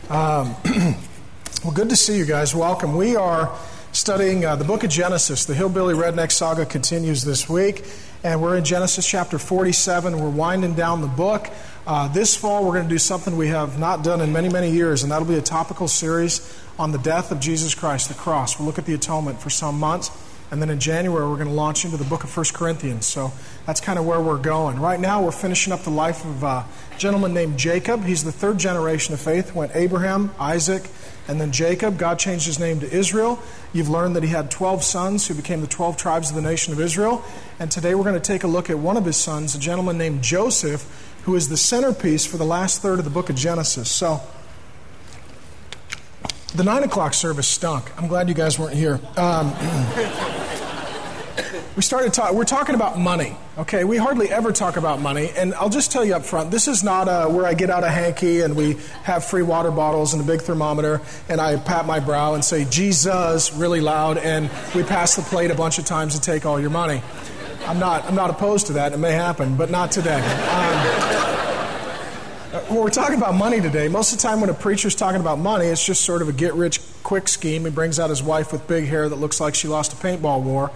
Well, good to see you guys. Welcome. We are studying the book of Genesis. The Hillbilly Redneck Saga continues this week, and we're in Genesis chapter 47. We're winding down the book. This fall, we're going to do something we have not done in many, many years, and that'll be a topical series on the death of Jesus Christ, the cross. We'll look at the atonement for some months, and then in January, we're going to launch into the book of 1 Corinthians. So that's kind of where we're going. Right now, we're finishing up the life of a gentleman named Jacob. He's the third generation of faith. Went Abraham, Isaac, and then Jacob. God changed his name to Israel. You've learned that he had 12 sons who became the 12 tribes of the nation of Israel. And today we're going to take a look at one of his sons, a gentleman named Joseph, who is the centerpiece for the last third of the book of Genesis. So the 9 o'clock service stunk. I'm glad you guys weren't here. We're talking about money, okay? We hardly ever talk about money, and I'll just tell you up front, this is not where I get out a hanky and we have free water bottles and a big thermometer, and I pat my brow and say, Jesus, really loud, and we pass the plate a bunch of times and take all your money. I'm not opposed to that. It may happen, but not today. When we're talking about money today, most of the time when a preacher's talking about money, it's just sort of a get-rich-quick scheme. He brings out his wife with big hair that looks like she lost a paintball war,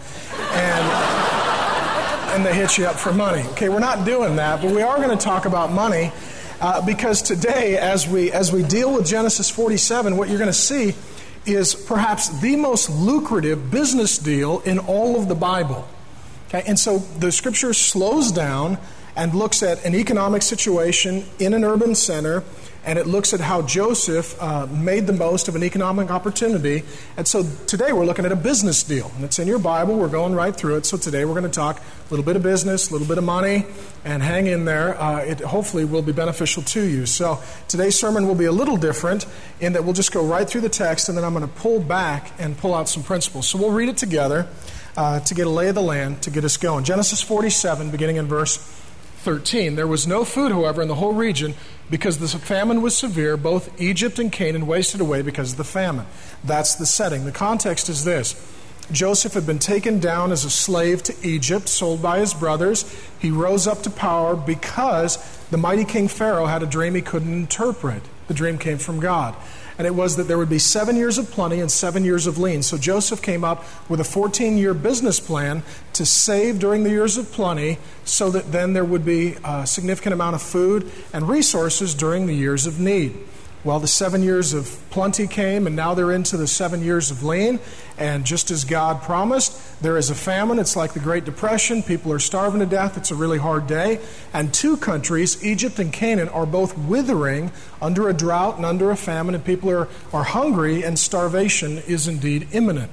and they hit you up for money. Okay, we're not doing that, but we are going to talk about money because today, as we deal with Genesis 47, what you're going to see is perhaps the most lucrative business deal in all of the Bible. Okay, and so the Scripture slows down and looks at an economic situation in an urban center, and it looks at how Joseph made the most of an economic opportunity. And so today we're looking at a business deal. And it's in your Bible. We're going right through it. So today we're going to talk a little bit of business, a little bit of money, and hang in there. It hopefully will be beneficial to you. So today's sermon will be a little different in that we'll just go right through the text, and then I'm going to pull back and pull out some principles. So we'll read it together to get a lay of the land, to get us going. Genesis 47, beginning in verse 13. There was no food, however, in the whole region because the famine was severe. Both Egypt and Canaan wasted away because of the famine. That's the setting. The context is this. Joseph had been taken down as a slave to Egypt, sold by his brothers. He rose up to power because the mighty King Pharaoh had a dream he couldn't interpret. The dream came from God. And it was that there would be 7 years of plenty and 7 years of lean. So Joseph came up with a 14-year business plan to save during the years of plenty so that then there would be a significant amount of food and resources during the years of need. Well, the 7 years of plenty came, and now they're into the 7 years of lean. And just as God promised, there is a famine. It's like the Great Depression. People are starving to death. It's a really hard day. And two countries, Egypt and Canaan, are both withering under a drought and under a famine, and people are hungry, and starvation is indeed imminent.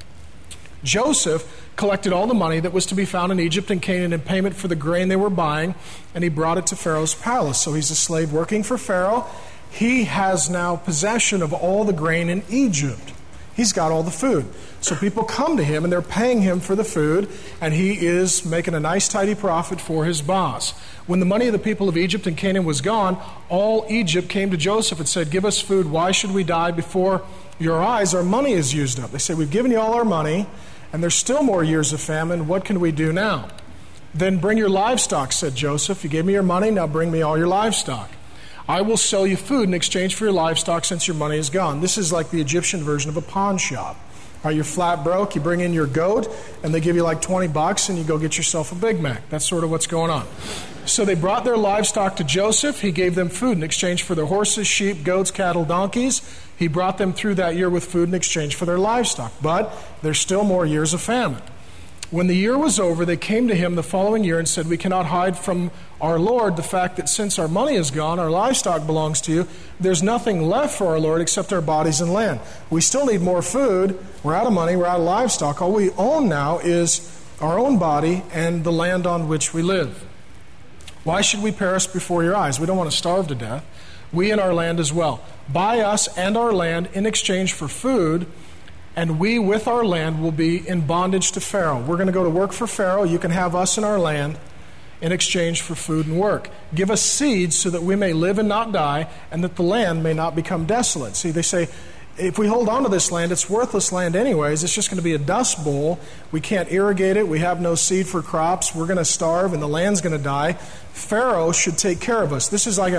Joseph collected all the money that was to be found in Egypt and Canaan in payment for the grain they were buying, and he brought it to Pharaoh's palace. So he's a slave working for Pharaoh. He has now possession of all the grain in Egypt. He's got all the food. So people come to him and they're paying him for the food, and he is making a nice tidy profit for his boss. When the money of the people of Egypt and Canaan was gone, all Egypt came to Joseph and said, "Give us food. Why should we die before your eyes? Our money is used up." They say, "We've given you all our money, and there's still more years of famine. What can we do now?" "Then bring your livestock," said Joseph. "You gave me your money, now bring me all your livestock. I will sell you food in exchange for your livestock since your money is gone." This is like the Egyptian version of a pawn shop. All right, you're flat broke, you bring in your goat, and they give you like $20, and you go get yourself a Big Mac. That's sort of what's going on. So they brought their livestock to Joseph. He gave them food in exchange for their horses, sheep, goats, cattle, donkeys. He brought them through that year with food in exchange for their livestock. But there's still more years of famine. When the year was over, they came to him the following year and said, "We cannot hide from our Lord the fact that since our money is gone, our livestock belongs to you. There's nothing left for our Lord except our bodies and land. We still need more food. We're out of money. We're out of livestock. All we own now is our own body and the land on which we live. Why should we perish before your eyes? We don't want to starve to death. We and our land as well. Buy us and our land in exchange for food, and we with our land will be in bondage to Pharaoh. We're going to go to work for Pharaoh. You can have us and our land in exchange for food and work. Give us seeds so that we may live and not die, and that the land may not become desolate." See, they say, if we hold on to this land, it's worthless land anyways. It's just going to be a dust bowl. We can't irrigate it. We have no seed for crops. We're going to starve, and the land's going to die. Pharaoh should take care of us. This is like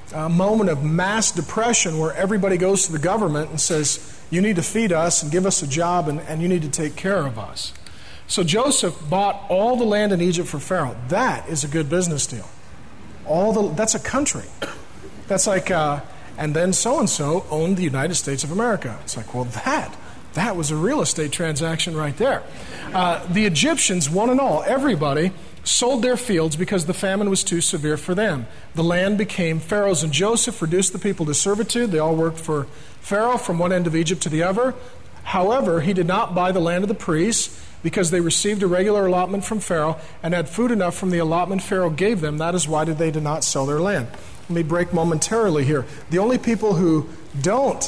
a moment of mass depression where everybody goes to the government and says, you need to feed us and give us a job and you need to take care of us. So Joseph bought all the land in Egypt for Pharaoh. That is a good business deal. That's a country. That's like, and then so-and-so owned the United States of America. It's like, well, that was a real estate transaction right there. The Egyptians, one and all, everybody, sold their fields because the famine was too severe for them. The land became Pharaoh's, and Joseph reduced the people to servitude. They all worked for Pharaoh from one end of Egypt to the other. However, he did not buy the land of the priests because they received a regular allotment from Pharaoh and had food enough from the allotment Pharaoh gave them. That is why they did not sell their land. Let me break momentarily here. The only people who don't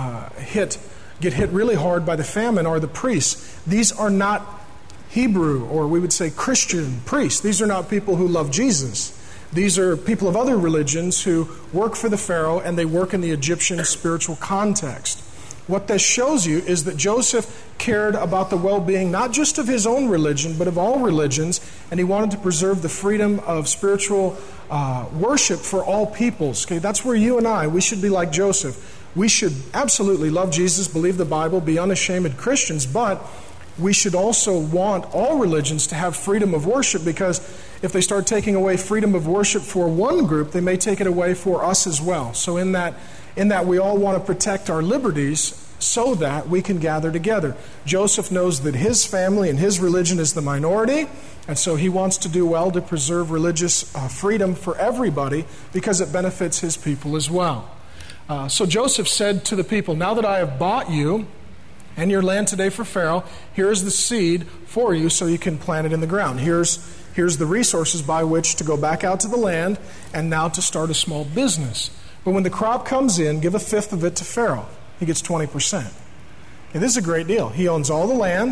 get hit really hard by the famine are the priests. These are not Hebrew, or we would say Christian priests. These are not people who love Jesus. These are people of other religions who work for the Pharaoh, and they work in the Egyptian spiritual context. What this shows you is that Joseph cared about the well-being not just of his own religion, but of all religions, and he wanted to preserve the freedom of spiritual worship for all peoples. Okay, that's where you and I, we should be like Joseph. We should absolutely love Jesus, believe the Bible, be unashamed Christians, but we should also want all religions to have freedom of worship, because if they start taking away freedom of worship for one group, they may take it away for us as well. So in that we all want to protect our liberties so that we can gather together. Joseph knows that his family and his religion is the minority, and so he wants to do well to preserve religious freedom for everybody because it benefits his people as well. So Joseph said to the people, now that I have bought you and your land today for Pharaoh, here's the seed for you so you can plant it in the ground. Here's the resources by which to go back out to the land and now to start a small business. But when the crop comes in, give 1/5 of it to Pharaoh. He gets 20%. Okay, this is a great deal. He owns all the land,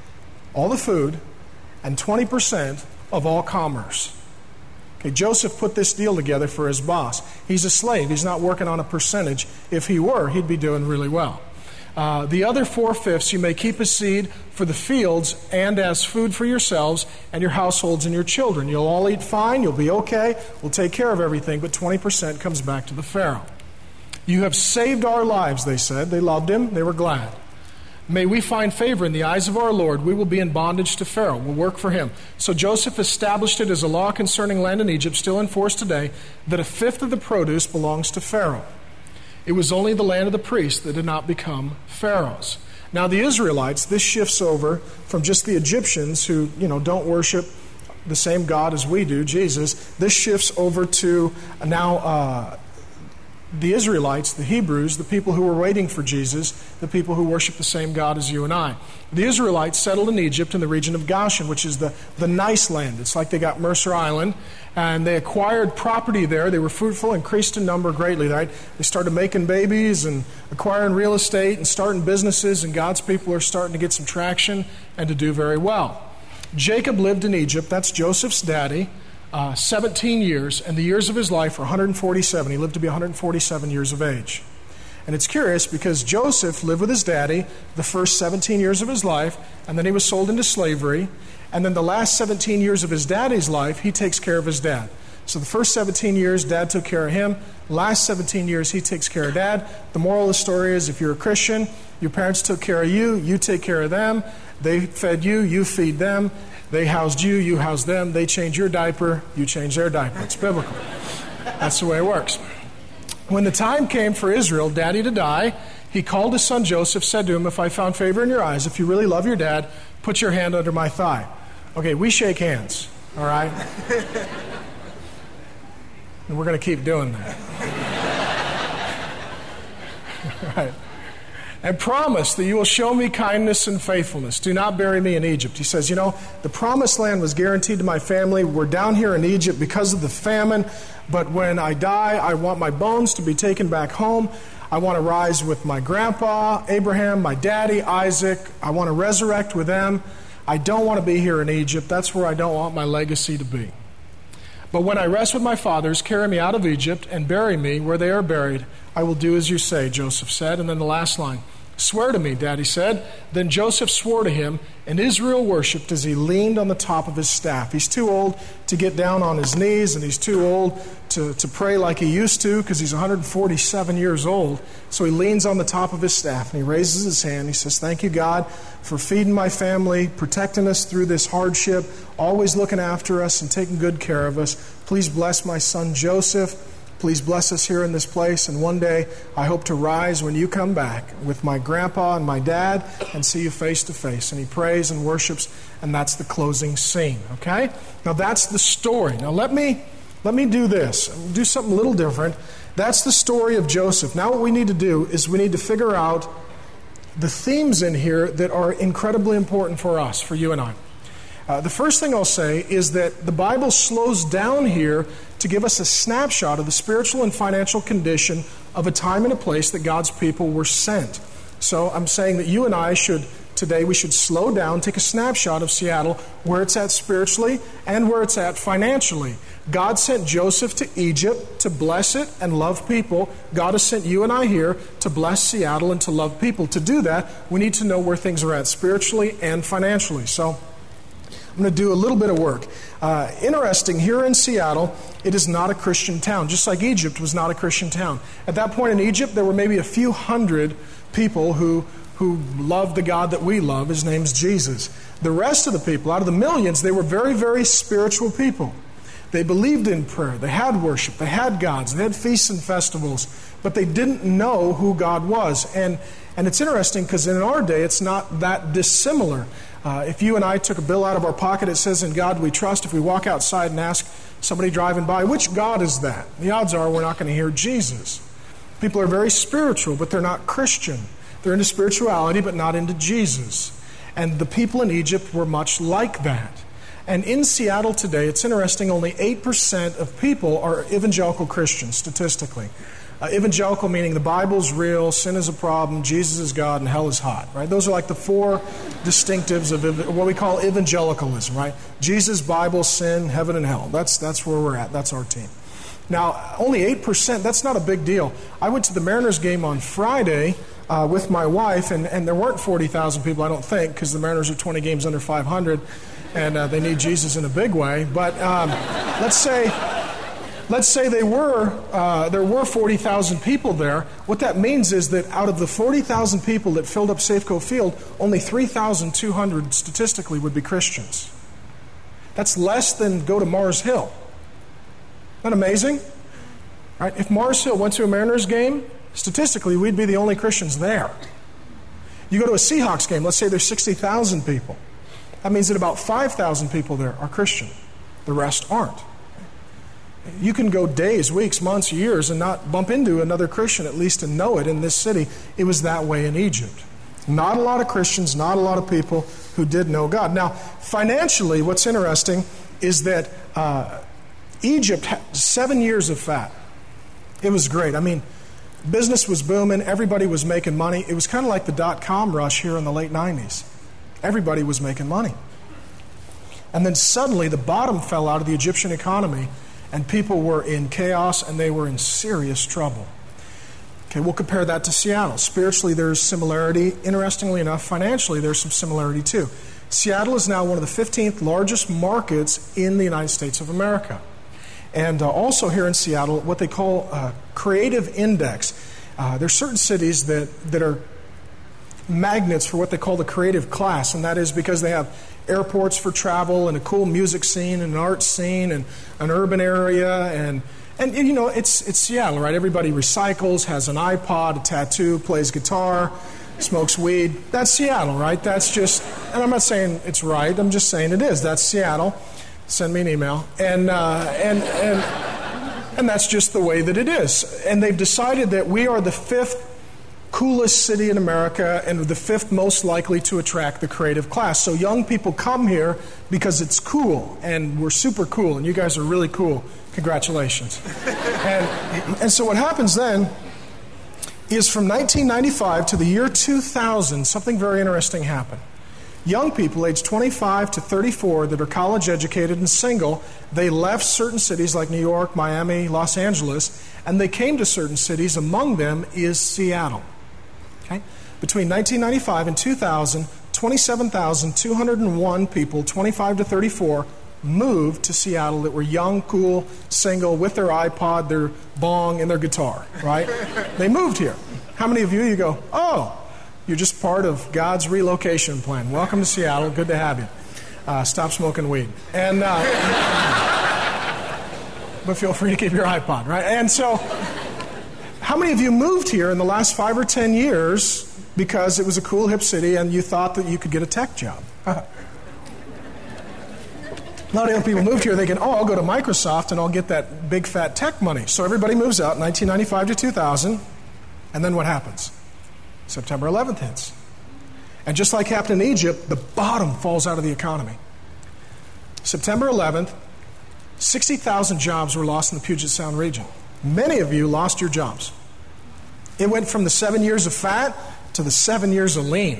all the food, and 20% of all commerce. Okay, Joseph put this deal together for his boss. He's a slave. He's not working on a percentage. If he were, he'd be doing really well. The other 4/5 you may keep as seed for the fields and as food for yourselves and your households and your children. You'll all eat fine. You'll be okay. We'll take care of everything. But 20% comes back to the Pharaoh. You have saved our lives, they said. They loved him. They were glad. May we find favor in the eyes of our Lord. We will be in bondage to Pharaoh. We'll work for him. So Joseph established it as a law concerning land in Egypt, still in force today, that 1/5 of the produce belongs to Pharaoh. It was only the land of the priests that did not become Pharaoh's. Now the Israelites, this shifts over from just the Egyptians who, don't worship the same God as we do, Jesus. This shifts over to now the Israelites, the Hebrews, the people who were waiting for Jesus, the people who worship the same God as you and I. The Israelites settled in Egypt in the region of Goshen, which is the nice land. It's like they got Mercer Island, and they acquired property there. They were fruitful, increased in number greatly. Right? They started making babies and acquiring real estate and starting businesses, and God's people are starting to get some traction and to do very well. Jacob lived in Egypt. That's Joseph's daddy. 17 years, and the years of his life were 147. He lived to be 147 years of age. And it's curious because Joseph lived with his daddy the first 17 years of his life, and then he was sold into slavery, and then the last 17 years of his daddy's life, he takes care of his dad. So the first 17 years, dad took care of him. Last 17 years, he takes care of dad. The moral of the story is if you're a Christian, your parents took care of you, you take care of them. They fed you, you feed them. They housed you, you housed them. They change your diaper, you change their diaper. It's biblical. That's the way it works. When the time came for Israel, daddy to die, he called his son Joseph, said to him, if I found favor in your eyes, if you really love your dad, put your hand under my thigh. Okay, we shake hands, all right? And we're going to keep doing that. All right. And promise that you will show me kindness and faithfulness. Do not bury me in Egypt. He says, the promised land was guaranteed to my family. We're down here in Egypt because of the famine. But when I die, I want my bones to be taken back home. I want to rise with my grandpa, Abraham, my daddy, Isaac. I want to resurrect with them. I don't want to be here in Egypt. That's where I don't want my legacy to be. But when I rest with my fathers, carry me out of Egypt and bury me where they are buried. I will do as you say, Joseph said. And then the last line. Swear to me, Daddy said. Then Joseph swore to him, and Israel worshipped as he leaned on the top of his staff. He's too old to get down on his knees, and he's too old to pray like he used to because he's 147 years old. So he leans on the top of his staff, and he raises his hand. He says, thank you, God, for feeding my family, protecting us through this hardship, always looking after us and taking good care of us. Please bless my son Joseph. Please bless us here in this place, and one day I hope to rise when you come back with my grandpa and my dad and see you face to face. And he prays and worships, and that's the closing scene, okay? Now that's the story. Now let me do this, do something a little different. That's the story of Joseph. Now what we need to do is we need to figure out the themes in here that are incredibly important for us, for you and I. The first thing I'll say is that the Bible slows down here to give us a snapshot of the spiritual and financial condition of a time and a place that God's people were sent. So I'm saying that you and I today we should slow down, take a snapshot of Seattle, where it's at spiritually and where it's at financially. God sent Joseph to Egypt to bless it and love people. God has sent you and I here to bless Seattle and to love people. To do that, we need to know where things are at spiritually and financially. So I'm going to do a little bit of work. Interesting, here in Seattle, it is not a Christian town, just like Egypt was not a Christian town. At that point in Egypt, there were maybe a few hundred people who loved the God that we love. His name's Jesus. The rest of the people, out of the millions, they were very, very spiritual people. They believed in prayer. They had worship. They had gods. They had feasts and festivals. But they didn't know who God was. And it's interesting because in our day, it's not that dissimilar. If you and I took a bill out of our pocket, it says, in God we trust. If we walk outside and ask somebody driving by, which God is that? The odds are we're not going to hear Jesus. People are very spiritual, but they're not Christian. They're into spirituality, but not into Jesus. And the people in Egypt were much like that. And in Seattle today, it's interesting, only 8% of people are evangelical Christians, statistically. Evangelical meaning the Bible's real, sin is a problem, Jesus is God, and hell is hot, right? Those are like the four distinctives of what we call evangelicalism, right? Jesus, Bible, sin, heaven, and hell. That's where we're at. That's our team. Now, only 8%, that's not a big deal. I went to the Mariners game on Friday with my wife, and there weren't 40,000 people, I don't think, because the Mariners are 20 games under 500, and they need Jesus in a big way. But let's say there were 40,000 people there. What that means is that out of the 40,000 people that filled up Safeco Field, only 3,200 statistically would be Christians. That's less than go to Mars Hill. Isn't that amazing? Right? If Mars Hill went to a Mariners game, statistically we'd be the only Christians there. You go to a Seahawks game, let's say there's 60,000 people. That means that about 5,000 people there are Christian. The rest aren't. You can go days, weeks, months, years and not bump into another Christian, at least to know it in this city. It was that way in Egypt. Not a lot of Christians, not a lot of people who did know God. Now, financially, what's interesting is that Egypt had 7 years of fat. It was great. I mean, business was booming. Everybody was making money. It was kind of like the dot-com rush here in the late 90s. Everybody was making money. And then suddenly the bottom fell out of the Egyptian economy, and people were in chaos and they were in serious trouble. Okay, we'll compare that to Seattle. Spiritually, there's similarity. Interestingly enough, financially, there's some similarity too. Seattle is now one of the 15th largest markets in the United States of America. And also here in Seattle, what they call creative index. There's certain cities that are magnets for what they call the creative class, and that is because they have airports for travel and a cool music scene and an art scene and an urban area and you know, it's Seattle, right? Everybody recycles, has an iPod, a tattoo, plays guitar, smokes weed. That's Seattle, right? That's just, and I'm not saying it's right, I'm just saying it is. That's Seattle. Send me an email. And that's just the way that it is. And they've decided that we are the 5th coolest city in America and the 5th most likely to attract the creative class. So young people come here because it's cool, and we're super cool, and you guys are really cool. Congratulations. And so what happens then is from 1995 to the year 2000, something very interesting happened. Young people aged 25 to 34 that are college educated and single, they left certain cities like New York, Miami, Los Angeles, and they came to certain cities. Among them is Seattle. Okay? Between 1995 and 2000, 27,201 people, 25 to 34, moved to Seattle that were young, cool, single, with their iPod, their bong, and their guitar, right? They moved here. How many of you go, oh, you're just part of God's relocation plan. Welcome to Seattle. Good to have you. Stop smoking weed. And but feel free to keep your iPod, right? And so, how many of you moved here in the last 5 or 10 years because it was a cool, hip city and you thought that you could get a tech job? A lot of young people moved here thinking, oh, I'll go to Microsoft and I'll get that big, fat tech money. So everybody moves out, 1995 to 2000, and then what happens? September 11th hits. And just like happened in Egypt, the bottom falls out of the economy. September 11th, 60,000 jobs were lost in the Puget Sound region. Many of you lost your jobs. It went from the 7 years of fat to the 7 years of lean.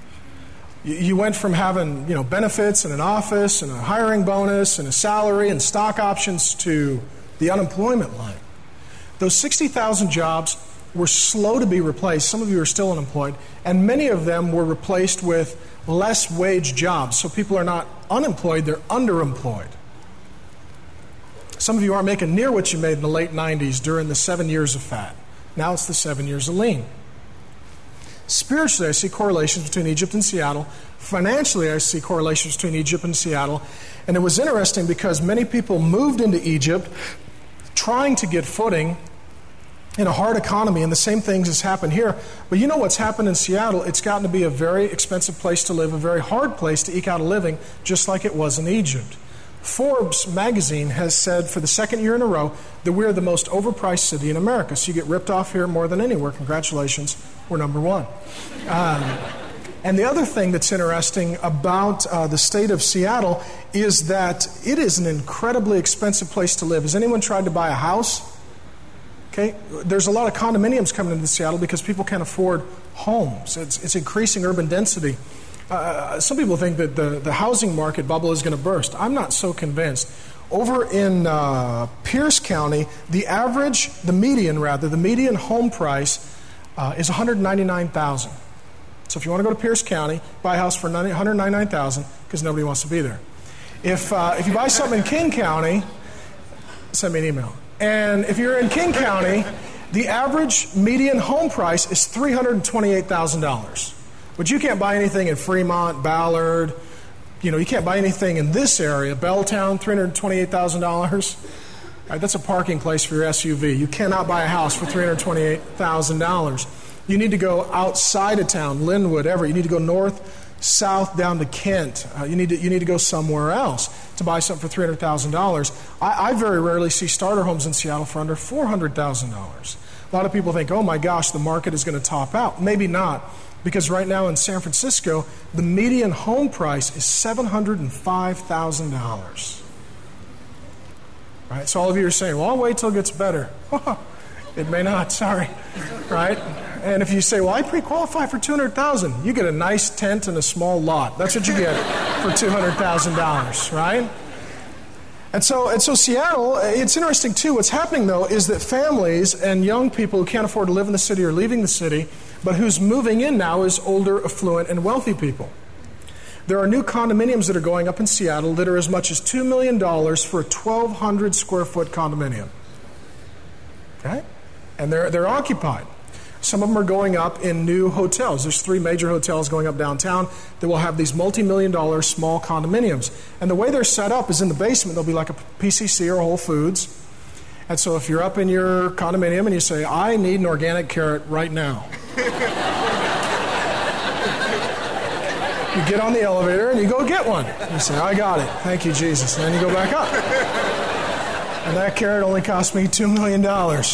You went from having, benefits and an office and a hiring bonus and a salary and stock options to the unemployment line. Those 60,000 jobs were slow to be replaced. Some of you are still unemployed, and many of them were replaced with less wage jobs. So people are not unemployed, they're underemployed. Some of you aren't making near what you made in the late 90s during the 7 years of fat. Now it's the 7 years of lean. Spiritually, I see correlations between Egypt and Seattle. Financially, I see correlations between Egypt and Seattle. And it was interesting because many people moved into Egypt trying to get footing in a hard economy, and the same things has happened here. But you know what's happened in Seattle? It's gotten to be a very expensive place to live, a very hard place to eke out a living, just like it was in Egypt. Forbes magazine has said for the second year in a row that we're the most overpriced city in America. So you get ripped off here more than anywhere. Congratulations, we're number one. And the other thing that's interesting about the state of Seattle is that it is an incredibly expensive place to live. Has anyone tried to buy a house? Okay, there's a lot of condominiums coming into Seattle because people can't afford homes. It's increasing urban density. Some people think that the housing market bubble is going to burst. I'm not so convinced. Over in Pierce County, the median home price is $199,000. So if you want to go to Pierce County, buy a house for $199,000 because nobody wants to be there. If you buy something in King County, send me an email. And if you're in King County, the average median home price is $328,000. But you can't buy anything in Fremont, Ballard. You can't buy anything in this area. Belltown, $328,000. Right, that's a parking place for your SUV. You cannot buy a house for $328,000. You need to go outside of town, Linwood, Everett. You need to go north, south, down to Kent. You need to go somewhere else to buy something for $300,000. I very rarely see starter homes in Seattle for under $400,000. A lot of people think, oh my gosh, the market is going to top out. Maybe not. Because right now in San Francisco, the median home price is $705,000. Right? So all of you are saying, well, I'll wait till it gets better. It may not, sorry. Right? And if you say, well, I pre-qualify for $200,000, you get a nice tent and a small lot. That's what you get for $200,000, right? And so Seattle, it's interesting too. What's happening though is that families and young people who can't afford to live in the city are leaving the city, but who's moving in now is older, affluent, and wealthy people. There are new condominiums that are going up in Seattle that are as much as $2 million for a 1,200 square foot condominium. Okay? And they're occupied. Some of them are going up in new hotels. There's 3 major hotels going up downtown that will have these multi-million-dollar small condominiums. And the way they're set up is in the basement, there'll be like a PCC or Whole Foods. And so if you're up in your condominium and you say, I need an organic carrot right now. You get on the elevator and you go get one. You say, I got it. Thank you, Jesus. And then you go back up. And that carrot only cost me $2 million,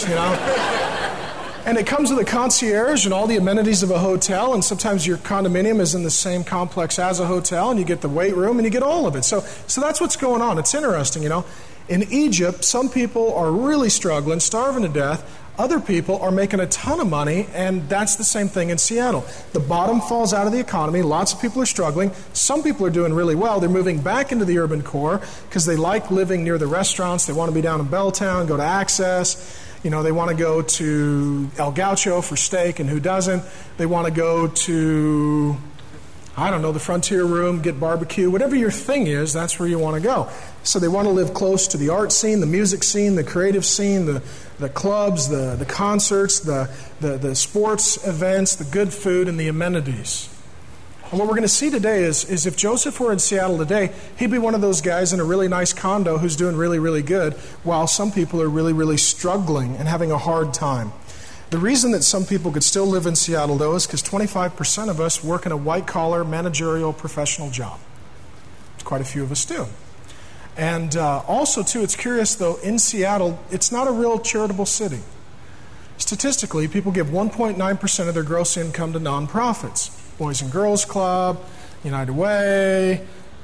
And it comes with a concierge and all the amenities of a hotel, and sometimes your condominium is in the same complex as a hotel, and you get the weight room, and you get all of it. So that's what's going on. It's interesting, In Egypt, some people are really struggling, starving to death. Other people are making a ton of money, and that's the same thing in Seattle. The bottom falls out of the economy. Lots of people are struggling. Some people are doing really well. They're moving back into the urban core because they like living near the restaurants. They want to be down in Belltown, go to Access. They want to go to El Gaucho for steak, and who doesn't? They want to go to, the Frontier Room, get barbecue. Whatever your thing is, that's where you want to go. So they want to live close to the art scene, the music scene, the creative scene, the clubs, the concerts, the sports events, the good food, and the amenities. And what we're going to see today is if Joseph were in Seattle today, he'd be one of those guys in a really nice condo who's doing really, really good, while some people are really, really struggling and having a hard time. The reason that some people could still live in Seattle, though, is because 25% of us work in a white-collar, managerial, professional job. Quite a few of us do. And also, too, it's curious, though, in Seattle, it's not a real charitable city. Statistically, people give 1.9% of their gross income to nonprofits. Boys and Girls Club, United Way,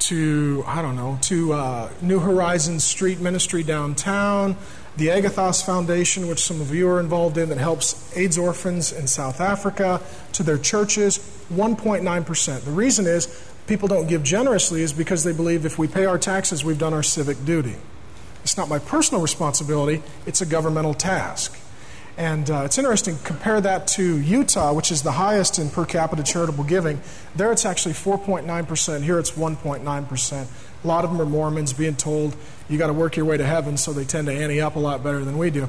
to New Horizons Street Ministry downtown, the Agathos Foundation, which some of you are involved in, that helps AIDS orphans in South Africa, to their churches, 1.9%. The reason is people don't give generously is because they believe if we pay our taxes, we've done our civic duty. It's not my personal responsibility, it's a governmental task. And it's interesting, compare that to Utah, which is the highest in per capita charitable giving. There it's actually 4.9%. Here it's 1.9%. A lot of them are Mormons being told, you got to work your way to heaven, so they tend to ante up a lot better than we do.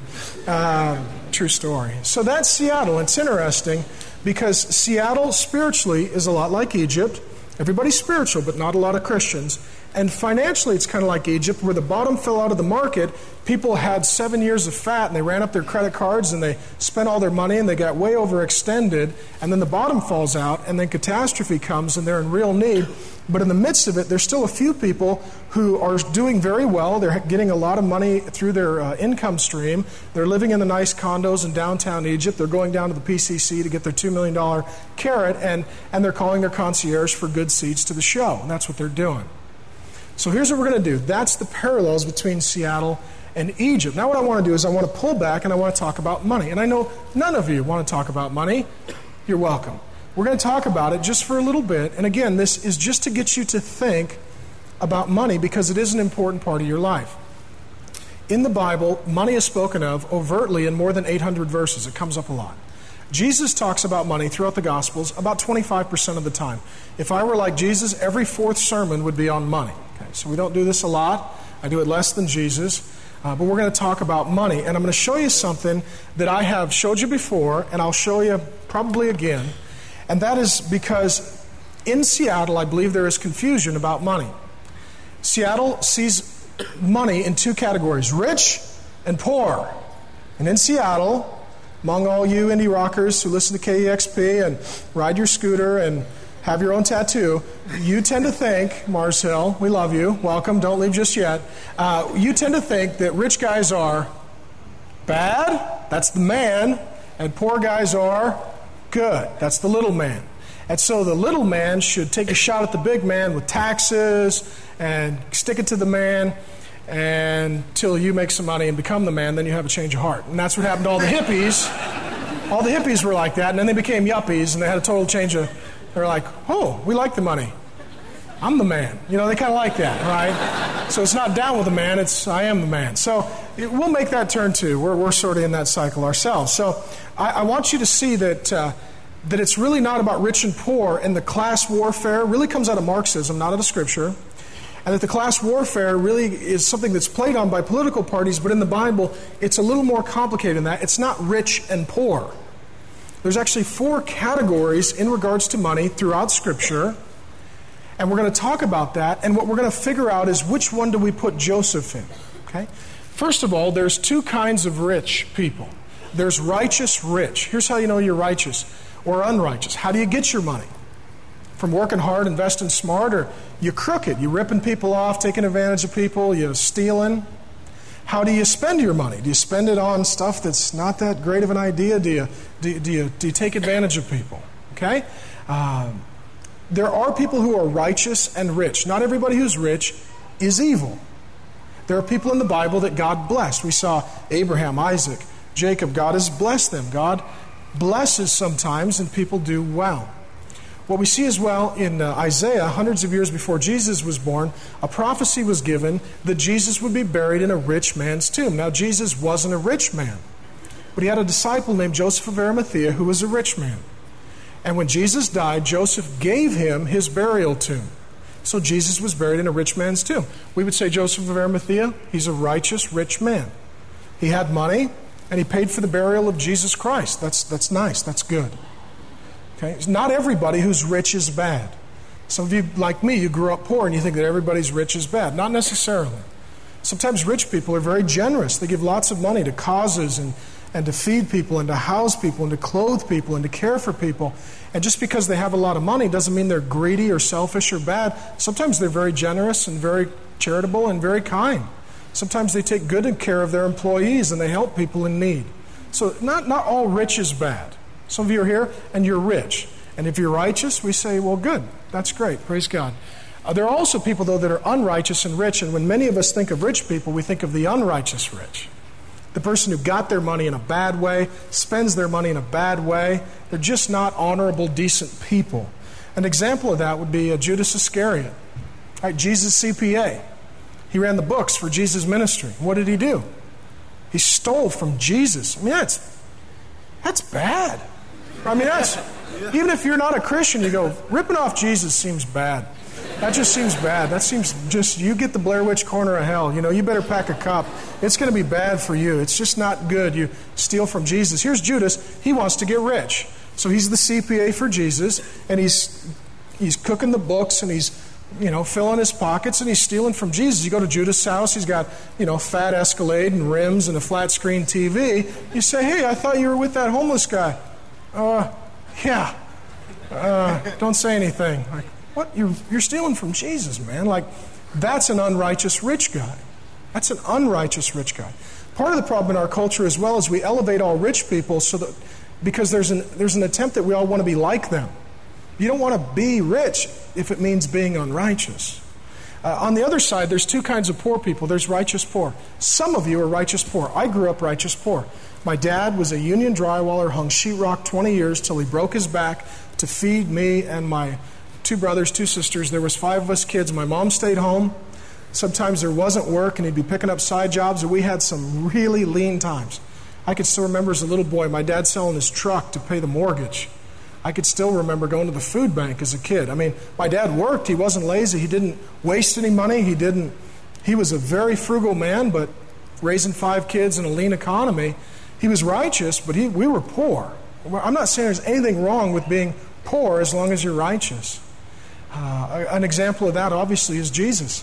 True story. So that's Seattle. It's interesting because Seattle spiritually is a lot like Egypt. Everybody's spiritual, but not a lot of Christians. And financially, it's kind of like Egypt, where the bottom fell out of the market. People had 7 years of fat, and they ran up their credit cards, and they spent all their money, and they got way overextended. And then the bottom falls out, and then catastrophe comes, and they're in real need. But in the midst of it, there's still a few people who are doing very well. They're getting a lot of money through their income stream. They're living in the nice condos in downtown Egypt. They're going down to the PCC to get their $2 million carrot, and they're calling their concierge for good seats to the show. And that's what they're doing. So here's what we're going to do. That's the parallels between Seattle and Egypt. Now what I want to do is I want to pull back and I want to talk about money. And I know none of you want to talk about money. You're welcome. We're going to talk about it just for a little bit. And again, this is just to get you to think about money because it is an important part of your life. In the Bible, money is spoken of overtly in more than 800 verses. It comes up a lot. Jesus talks about money throughout the Gospels about 25% of the time. If I were like Jesus, every fourth sermon would be on money. Okay, so we don't do this a lot. I do it less than Jesus. But we're going to talk about money. And I'm going to show you something that I have showed you before, and I'll show you probably again. And that is because in Seattle, I believe there is confusion about money. Seattle sees money in two categories, rich and poor. And in Seattle, among all you indie rockers who listen to KEXP and ride your scooter and have your own tattoo, you tend to think, Mars Hill, we love you, welcome, don't leave just yet. You tend to think that rich guys are bad, that's the man, and poor guys are good, that's the little man. And so the little man should take a shot at the big man with taxes and stick it to the man until you make some money and become the man, then you have a change of heart. And that's what happened to all the hippies. All the hippies were like that, and then they became yuppies, and they had a total change of... They're like, oh, we like the money. I'm the man. They kind of like that, right? So it's not down with the man, it's I am the man. So we'll make that turn too. We're sort of in that cycle ourselves. So I want you to see that it's really not about rich and poor, and the class warfare really comes out of Marxism, not out of Scripture. And that the class warfare really is something that's played on by political parties, but in the Bible, it's a little more complicated than that. It's not rich and poor. There's actually 4 categories in regards to money throughout Scripture, and we're going to talk about that, and what we're going to figure out is which one do we put Joseph in, okay? First of all, there's 2 kinds of rich people. There's righteous rich. Here's how you know you're righteous or unrighteous. How do you get your money? From working hard, investing smart, or you crooked? You ripping people off, taking advantage of people, you stealing? How do you spend your money? Do you spend it on stuff that's not that great of an idea? Do you take advantage of people? Okay? There are people who are righteous and rich. Not everybody who's rich is evil. There are people in the Bible that God blessed. We saw Abraham, Isaac, Jacob. God has blessed them. God blesses sometimes, and people do well. What we see as well in Isaiah, hundreds of years before Jesus was born, a prophecy was given that Jesus would be buried in a rich man's tomb. Now, Jesus wasn't a rich man. But he had a disciple named Joseph of Arimathea who was a rich man. And when Jesus died, Joseph gave him his burial tomb. So Jesus was buried in a rich man's tomb. We would say Joseph of Arimathea, he's a righteous, rich man. He had money, and he paid for the burial of Jesus Christ. That's nice. That's good. Okay? Not everybody who's rich is bad. Some of you, like me, you grew up poor and you think that everybody's rich is bad. Not necessarily. Sometimes rich people are very generous. They give lots of money to causes and to feed people and to house people and to clothe people and to care for people. And just because they have a lot of money doesn't mean they're greedy or selfish or bad. Sometimes they're very generous and very charitable and very kind. Sometimes they take good care of their employees and they help people in need. So not all rich is bad. Some of you are here and you're rich. And if you're righteous, we say, well, good. That's great. Praise God. There are also people, though, that are unrighteous and rich. And when many of us think of rich people, we think of the unrighteous rich. The person who got their money in a bad way, spends their money in a bad way. They're just not honorable, decent people. An example of that would be Judas Iscariot. All right, Jesus' CPA. He ran the books for Jesus' ministry. What did he do? He stole from Jesus. I mean, that's bad. I mean, even if you're not a Christian, you go, ripping off Jesus seems bad. That just seems bad. That seems just, you get the Blair Witch corner of hell. You know, you better pack a cup. It's going to be bad for you. It's just not good. You steal from Jesus. Here's Judas. He wants to get rich. So he's the CPA for Jesus, and he's cooking the books, and he's, filling his pockets, and he's stealing from Jesus. You go to Judas' house, he's got, fat Escalade and rims and a flat screen TV. You say, hey, I thought you were with that homeless guy. Yeah. Don't say anything. Like, what? You're stealing from Jesus, man. Like, that's an unrighteous rich guy. That's an unrighteous rich guy. Part of the problem in our culture as well is we elevate all rich people because there's an attempt that we all want to be like them. You don't want to be rich if it means being unrighteous. On the other side, there's two kinds of poor people. There's righteous poor. Some of you are righteous poor. I grew up righteous poor. My dad was a union drywaller, hung sheetrock 20 years till he broke his back to feed me and my 2 brothers, 2 sisters. There was 5 of us kids. My mom stayed home. Sometimes there wasn't work, and he'd be picking up side jobs, and we had some really lean times. I could still remember as a little boy, my dad selling his truck to pay the mortgage. I could still remember going to the food bank as a kid. I mean, my dad worked. He wasn't lazy. He didn't waste any money. He was a very frugal man, but raising 5 kids in a lean economy, he was righteous, but we were poor. I'm not saying there's anything wrong with being poor as long as you're righteous. An example of that, obviously, is Jesus.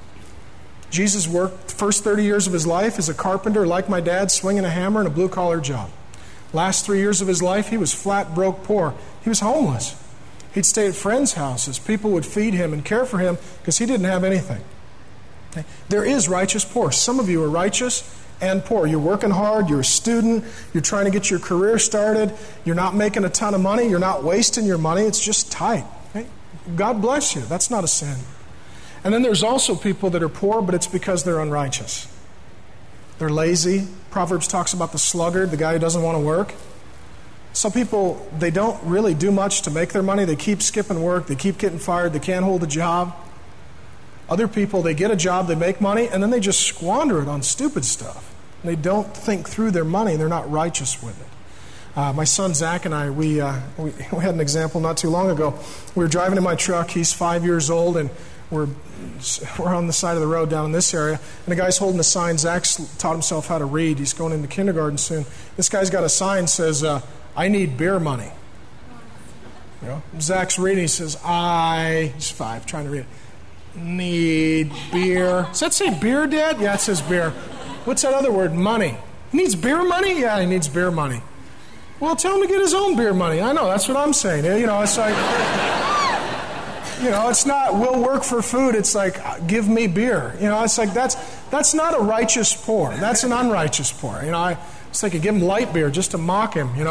Jesus worked the first 30 years of his life as a carpenter, like my dad, swinging a hammer in a blue-collar job. Last 3 years of his life, he was flat, broke, poor. He was homeless. He'd stay at friends' houses. People would feed him and care for him because he didn't have anything. Okay? There is righteous poor. Some of you are righteous and poor. You're working hard. You're a student. You're trying to get your career started. You're not making a ton of money. You're not wasting your money. It's just tight. Okay? God bless you. That's not a sin. And then there's also people that are poor, but it's because they're unrighteous. They're lazy. Proverbs talks about the sluggard, the guy who doesn't want to work. Some people, they don't really do much to make their money. They keep skipping work. They keep getting fired. They can't hold a job. Other people, they get a job, they make money, and then they just squander it on stupid stuff. They don't think through their money. They're not righteous with it. My son Zach and I, we had an example not too long ago. We were driving in my truck. He's 5 years old, and we're on the side of the road down in this area, and the guy's holding a sign. Zach's taught himself how to read. He's going into kindergarten soon. This guy's got a sign that says, I need beer money. Zach's reading. He says, he's 5, trying to read it. Need beer. Does that say beer, Dad? Yeah, it says beer. What's that other word? Money. He needs beer money? Yeah, he needs beer money. Well, tell him to get his own beer money. I know, that's what I'm saying. It's like, it's not, we'll work for food. It's like, give me beer. It's like, that's not a righteous poor. That's an unrighteous poor. It's like, give him light beer just to mock him. There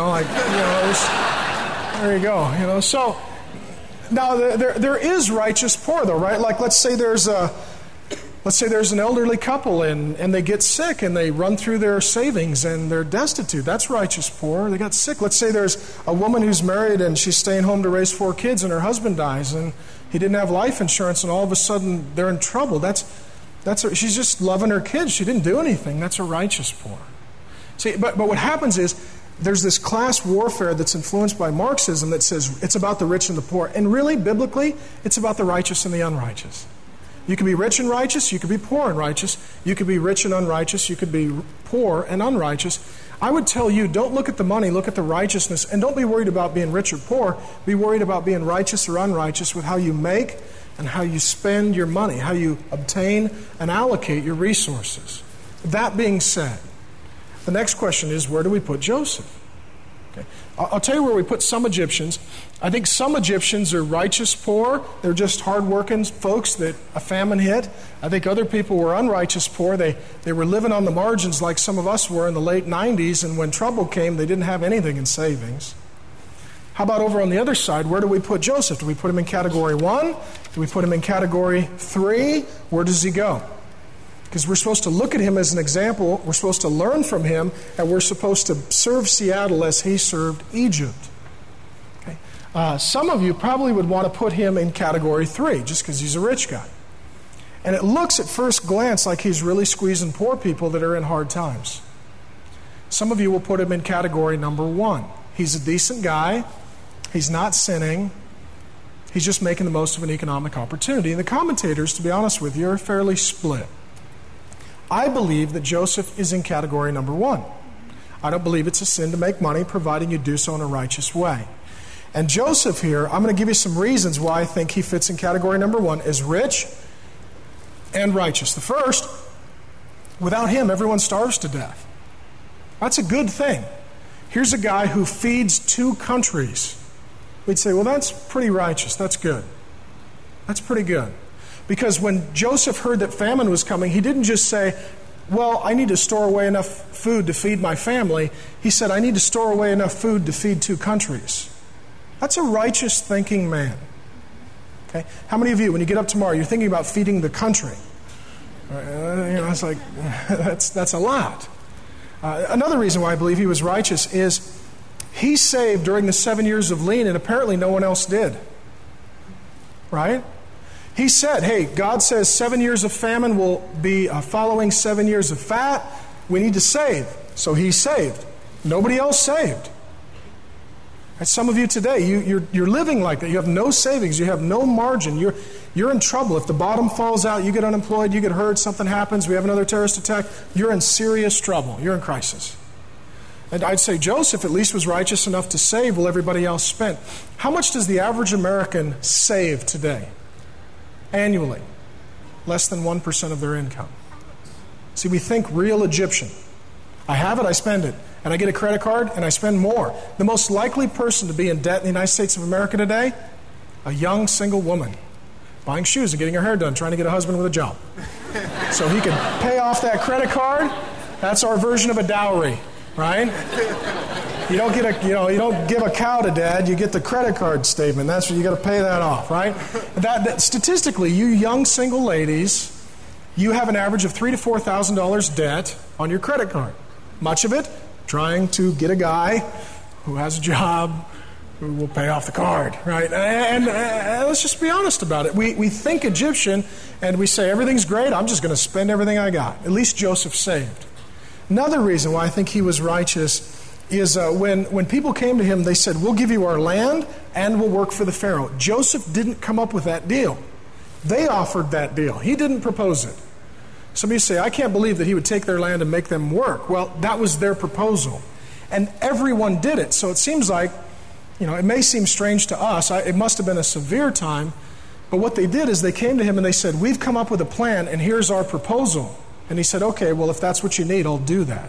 you go. So, now there is righteous poor, though, right? Like, let's say there's an elderly couple and they get sick and they run through their savings and they're destitute. That's righteous poor. They got sick. Let's say there's a woman who's married and she's staying home to raise 4 kids and her husband dies and he didn't have life insurance and all of a sudden they're in trouble. She's just loving her kids. She didn't do anything. That's a righteous poor. See, but what happens is there's this class warfare that's influenced by Marxism that says it's about the rich and the poor. And really, biblically, it's about the righteous and the unrighteous. You can be rich and righteous, you could be poor and righteous, you could be rich and unrighteous, you could be poor and unrighteous. I would tell you, don't look at the money, look at the righteousness, and don't be worried about being rich or poor. Be worried about being righteous or unrighteous with how you make and how you spend your money, how you obtain and allocate your resources. That being said, the next question is, where do we put Joseph? Okay. I'll tell you where we put some Egyptians. I think some Egyptians are righteous poor. They're just hard-working folks that a famine hit. I think other people were unrighteous poor. They were living on the margins like some of us were in the late 90s, and when trouble came, they didn't have anything in savings. How about over on the other side, where do we put Joseph? Do we put him in category 1? Do we put him in category 3? Where does he go? Because we're supposed to look at him as an example, we're supposed to learn from him, and we're supposed to serve Seattle as he served Egypt. Okay. Some of you probably would want to put him in category 3, just because he's a rich guy. And it looks at first glance like he's really squeezing poor people that are in hard times. Some of you will put him in category number 1. He's a decent guy, he's not sinning, he's just making the most of an economic opportunity. And the commentators, to be honest with you, are fairly split. I believe that Joseph is in category number 1. I don't believe it's a sin to make money, providing you do so in a righteous way. And Joseph here, I'm going to give you some reasons why I think he fits in category number 1, is rich and righteous. The first, without him, everyone starves to death. That's a good thing. Here's a guy who feeds 2 countries. We'd say, well, that's pretty righteous. That's good. That's pretty good. Because when Joseph heard that famine was coming, he didn't just say, well, I need to store away enough food to feed my family. He said, I need to store away enough food to feed 2 countries. That's a righteous thinking man. Okay? How many of you, when you get up tomorrow, you're thinking about feeding the country? It's like, that's a lot. Another reason why I believe he was righteous is he saved during the 7 years of lean, and apparently no one else did. Right? He said, hey, God says 7 years of famine will be following 7 years of fat. We need to save. So he saved. Nobody else saved. And some of you today, you're living like that. You have no savings. You have no margin. You're in trouble. If the bottom falls out, you get unemployed, you get hurt, something happens, we have another terrorist attack, you're in serious trouble. You're in crisis. And I'd say Joseph at least was righteous enough to save while everybody else spent. How much does the average American save today? Annually, less than 1% of their income. See, we think real Egyptian. I have it, I spend it. And I get a credit card, and I spend more. The most likely person to be in debt in the United States of America today, a young single woman, buying shoes and getting her hair done, trying to get a husband with a job. So he can pay off that credit card. That's our version of a dowry, right? You don't get you don't give a cow to dad, you get the credit card statement. That's what you got to pay that off, right? That statistically, you young single ladies, you have an average of $3,000 to $4,000 debt on your credit card. Much of it trying to get a guy who has a job who will pay off the card, right? And let's just be honest about it. We think Egyptian and we say everything's great, I'm just going to spend everything I got. At least Joseph saved. Another reason why I think he was righteous is when people came to him, they said, we'll give you our land and we'll work for the Pharaoh. Joseph didn't come up with that deal. They offered that deal. He didn't propose it. Some of you say, I can't believe that he would take their land and make them work. Well, that was their proposal. And everyone did it. So it seems like, it may seem strange to us. It must have been a severe time. But what they did is they came to him and they said, we've come up with a plan and here's our proposal. And he said, okay, well, if that's what you need, I'll do that.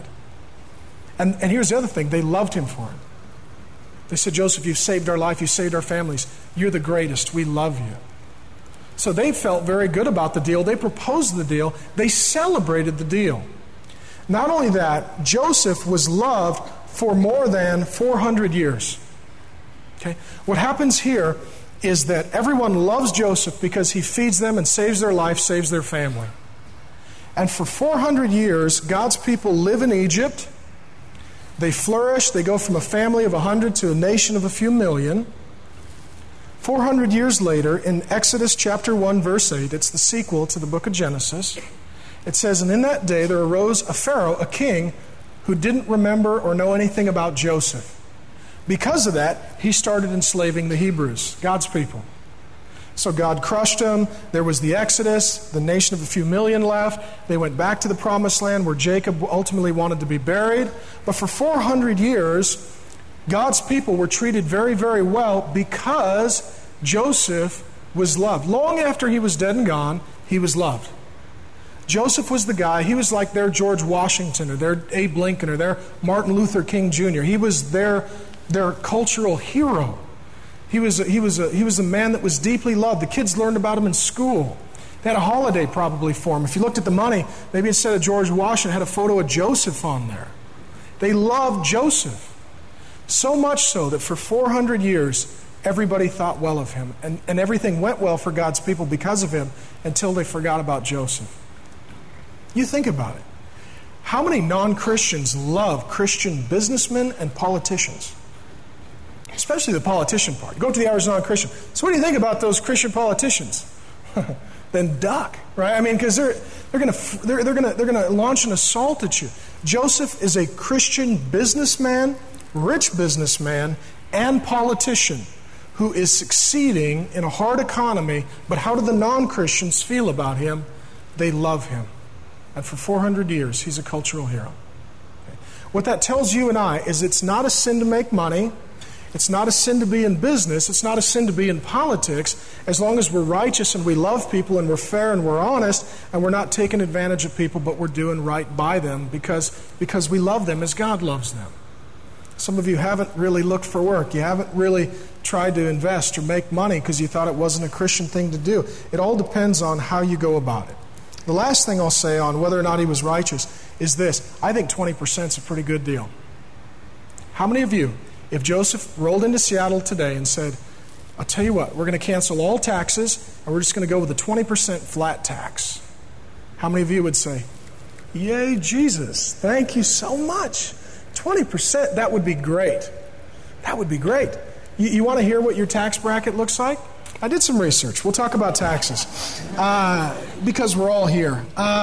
And here's the other thing. They loved him for it. They said, Joseph, you've saved our life. You've saved our families. You're the greatest. We love you. So they felt very good about the deal. They proposed the deal. They celebrated the deal. Not only that, Joseph was loved for more than 400 years. Okay? What happens here is that everyone loves Joseph because he feeds them and saves their life, saves their family. And for 400 years, God's people live in Egypt. They flourish. They go from a family of 100 to a nation of a few million. 400 years later, in Exodus chapter 1, verse 8, it's the sequel to the book of Genesis, it says, and in that day there arose a Pharaoh, a king, who didn't remember or know anything about Joseph. Because of that, he started enslaving the Hebrews, God's people. So God crushed them. There was the Exodus. The nation of a few million left. They went back to the promised land where Jacob ultimately wanted to be buried. But for 400 years, God's people were treated very, very well because Joseph was loved. Long after he was dead and gone, he was loved. Joseph was the guy. He was like their George Washington or their Abe Lincoln or their Martin Luther King Jr. He was their cultural hero. He was a man that was deeply loved. The kids learned about him in school. They had a holiday probably for him. If you looked at the money, maybe instead of George Washington, it had a photo of Joseph on there. They loved Joseph. So much so that for 400 years, everybody thought well of him. And everything went well for God's people because of him until they forgot about Joseph. You think about it. How many non-Christians love Christian businessmen and politicians? Especially the politician part. Go to the average non-Christian. So what do you think about those Christian politicians? Then duck, right? I mean, because they're going to launch an assault at you. Joseph is a Christian businessman, rich businessman, and politician who is succeeding in a hard economy. But how do the non-Christians feel about him? They love him. And for 400 years, he's a cultural hero. Okay. What that tells you and I is it's not a sin to make money. It's not a sin to be in business. It's not a sin to be in politics, as long as we're righteous and we love people and we're fair and we're honest and we're not taking advantage of people, but we're doing right by them because we love them as God loves them. Some of you haven't really looked for work. You haven't really tried to invest or make money because you thought it wasn't a Christian thing to do. It all depends on how you go about it. The last thing I'll say on whether or not he was righteous is this. I think 20% is a pretty good deal. How many of you, if Joseph rolled into Seattle today and said, I'll tell you what, we're going to cancel all taxes and we're just going to go with a 20% flat tax. How many of you would say, yay, Jesus, thank you so much. 20%, that would be great. That would be great. You want to hear what your tax bracket looks like? I did some research. We'll talk about taxes because we're all here.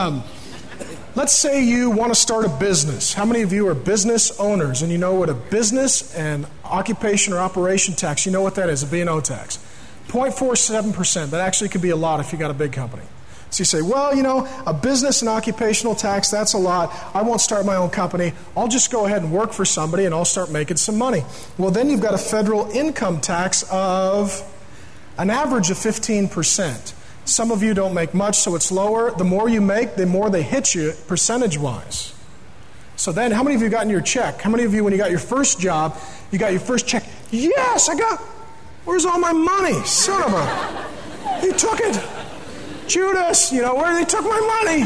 Let's say you want to start a business. How many of you are business owners and you know what a business and occupation or operation tax, you know what that is, a B&O tax? 0.47%. That actually could be a lot if you got a big company. So you say, well, you know, a business and occupational tax, that's a lot. I won't start my own company. I'll just go ahead and work for somebody and I'll start making some money. Well, then you've got a federal income tax of an average of 15%. Some of you don't make much, so it's lower. The more you make, the more they hit you percentage-wise. So then, how many of you got in your check? How many of you, when you got your first job, you got your first check? Yes, where's all my money? Son of a, he took it. Judas, where they took my money.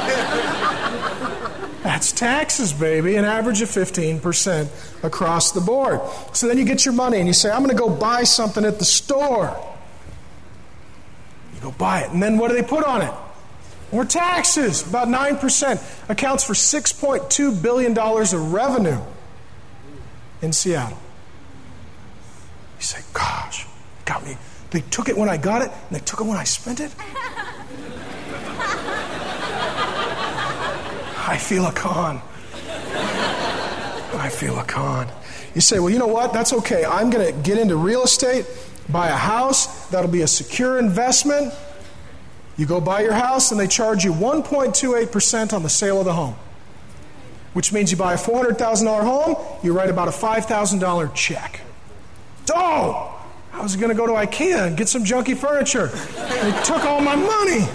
That's taxes, baby, an average of 15% across the board. So then you get your money and you say, I'm going to go buy something at the store. You go buy it. And then what do they put on it? More taxes, about 9%. Accounts for $6.2 billion of revenue in Seattle. You say, gosh, got me. They took it when I got it, and they took it when I spent it. I feel a con. I feel a con. You say, well, you know what? That's okay. I'm going to get into real estate, buy a house. That'll be a secure investment. You go buy your house, and they charge you 1.28% on the sale of the home, which means you buy a $400,000 home, you write about a $5,000 check. Oh! I was going to go to IKEA and get some junky furniture. They took all my money.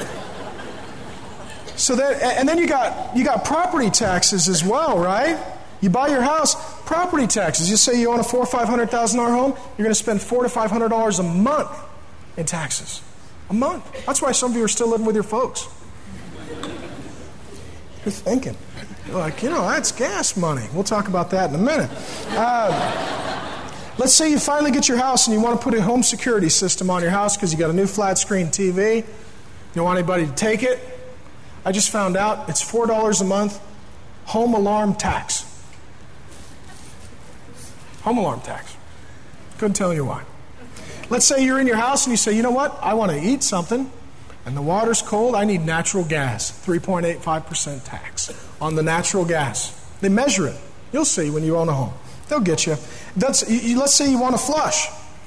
So that, and then you got property taxes as well, right? You buy your house, property taxes. You say you own a $400,000 or $500,000 home, you're going to spend $400 to $500 a month in taxes. A month. That's why some of you are still living with your folks. You're thinking, that's gas money. We'll talk about that in a minute. Let's say you finally get your house and you want to put a home security system on your house because you got a new flat screen TV. You don't want anybody to take it. I just found out it's $4 a month home alarm tax. Home alarm tax. Couldn't tell you why. Let's say you're in your house and you say, you know what? I want to eat something and the water's cold. I need natural gas. 3.85% tax on the natural gas. They measure it. You'll see when you own a home. They'll get you. Let's say you want to flush.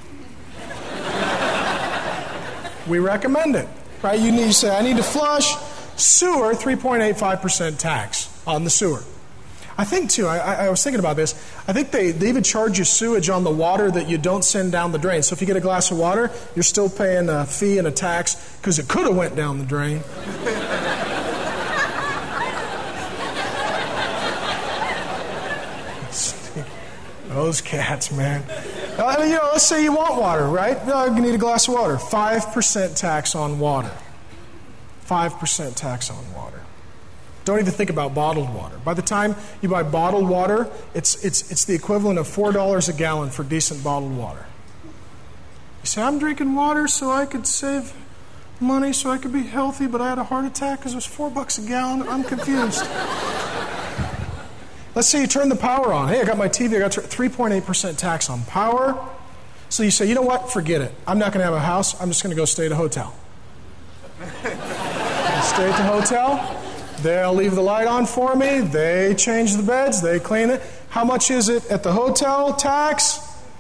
We recommend it, right? You say, I need to flush. Sewer, 3.85% tax on the sewer. I think, too, I was thinking about this. I think they even charge you sewage on the water that you don't send down the drain. So if you get a glass of water, you're still paying a fee and a tax because it could have went down the drain. Those cats, man. Let's say you want water, right? You need a glass of water. 5% tax on water. 5% tax on water. Don't even think about bottled water. By the time you buy bottled water, it's the equivalent of $4 a gallon for decent bottled water. You say, I'm drinking water so I could save money, so I could be healthy, but I had a heart attack because it was $4 a gallon. I'm confused. Let's say you turn the power on. Hey, I got my TV. I got 3.8% tax on power. So you say, you know what? Forget it. I'm not going to have a house. I'm just going to go stay at a hotel. Stay at the hotel. They'll leave the light on for me. They change the beds. They clean it. How much is it at the hotel tax?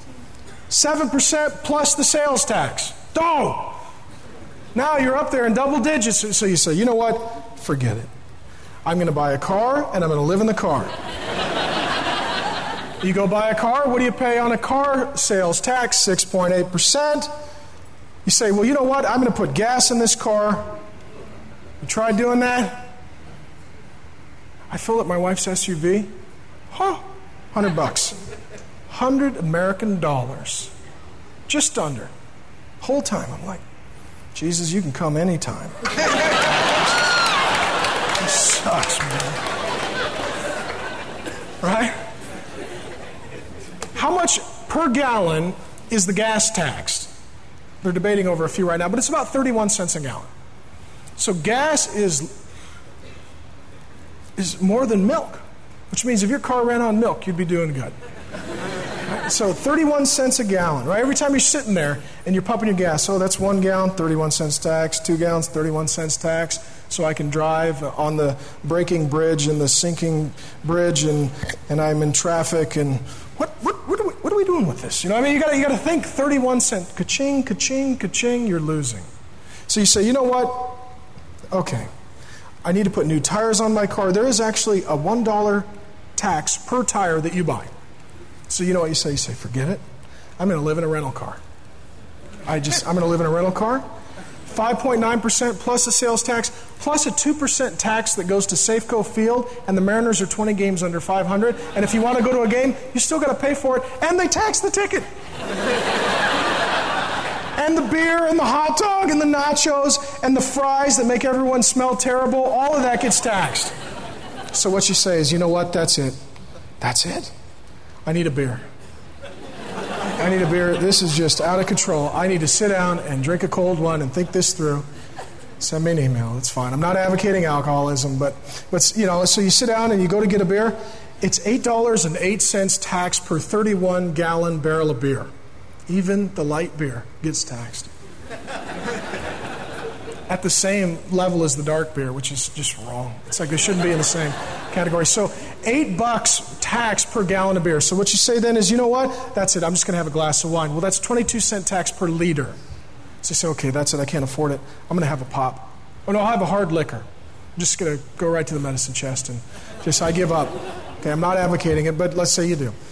7% plus the sales tax. Oh! Now you're up there in double digits. So you say, you know what? Forget it. I'm going to buy a car, and I'm going to live in the car. You go buy a car. What do you pay on a car sales tax? 6.8%. You say, well, you know what? I'm going to put gas in this car. You try doing that? I fill up my wife's SUV. $100. 100 American dollars. Just under. Whole time. I'm like, Jesus, you can come anytime. It sucks, man. Right? How much per gallon is the gas tax? They're debating over a few right now, but it's about 31 cents a gallon. So gas is more than milk, which means if your car ran on milk, you'd be doing good. Right? So 31 cents a gallon, right? Every time you're sitting there and you're pumping your gas, that's 1 gallon, 31 cents tax, 2 gallons, 31 cents tax, so I can drive on the breaking bridge and the sinking bridge and I'm in traffic and what are we doing with this? You got to think 31 cents, ka-ching, ka-ching, ka-ching, you're losing. So you say, you know what? Okay, I need to put new tires on my car. There is actually a $1 tax per tire that you buy. So you know what you say? You say, forget it. I'm going to live in a rental car. I'm going to live in a rental car. 5.9% plus the sales tax, plus a 2% tax that goes to Safeco Field, and the Mariners are 20 games under 500. And if you want to go to a game, you still got to pay for it, and they tax the ticket. And the beer, and the hot dog, and the nachos, and the fries that make everyone smell terrible, all of that gets taxed. So what you say is, you know what, that's it. That's it? I need a beer. I need a beer. This is just out of control. I need to sit down and drink a cold one and think this through. Send me an email. It's fine. I'm not advocating alcoholism, but so you sit down and you go to get a beer. It's $8.08 tax per 31-gallon barrel of beer. Even the light beer gets taxed. At the same level as the dark beer, which is just wrong. It's like they shouldn't be in the same category. So $8 tax per gallon of beer. So what you say then is, you know what? That's it. I'm just going to have a glass of wine. Well, that's 22-cent tax per liter. So you say, okay, that's it. I can't afford it. I'm going to have a pop. Oh, no, I'll have a hard liquor. I'm just going to go right to the medicine chest and I give up. Okay, I'm not advocating it, but let's say you do.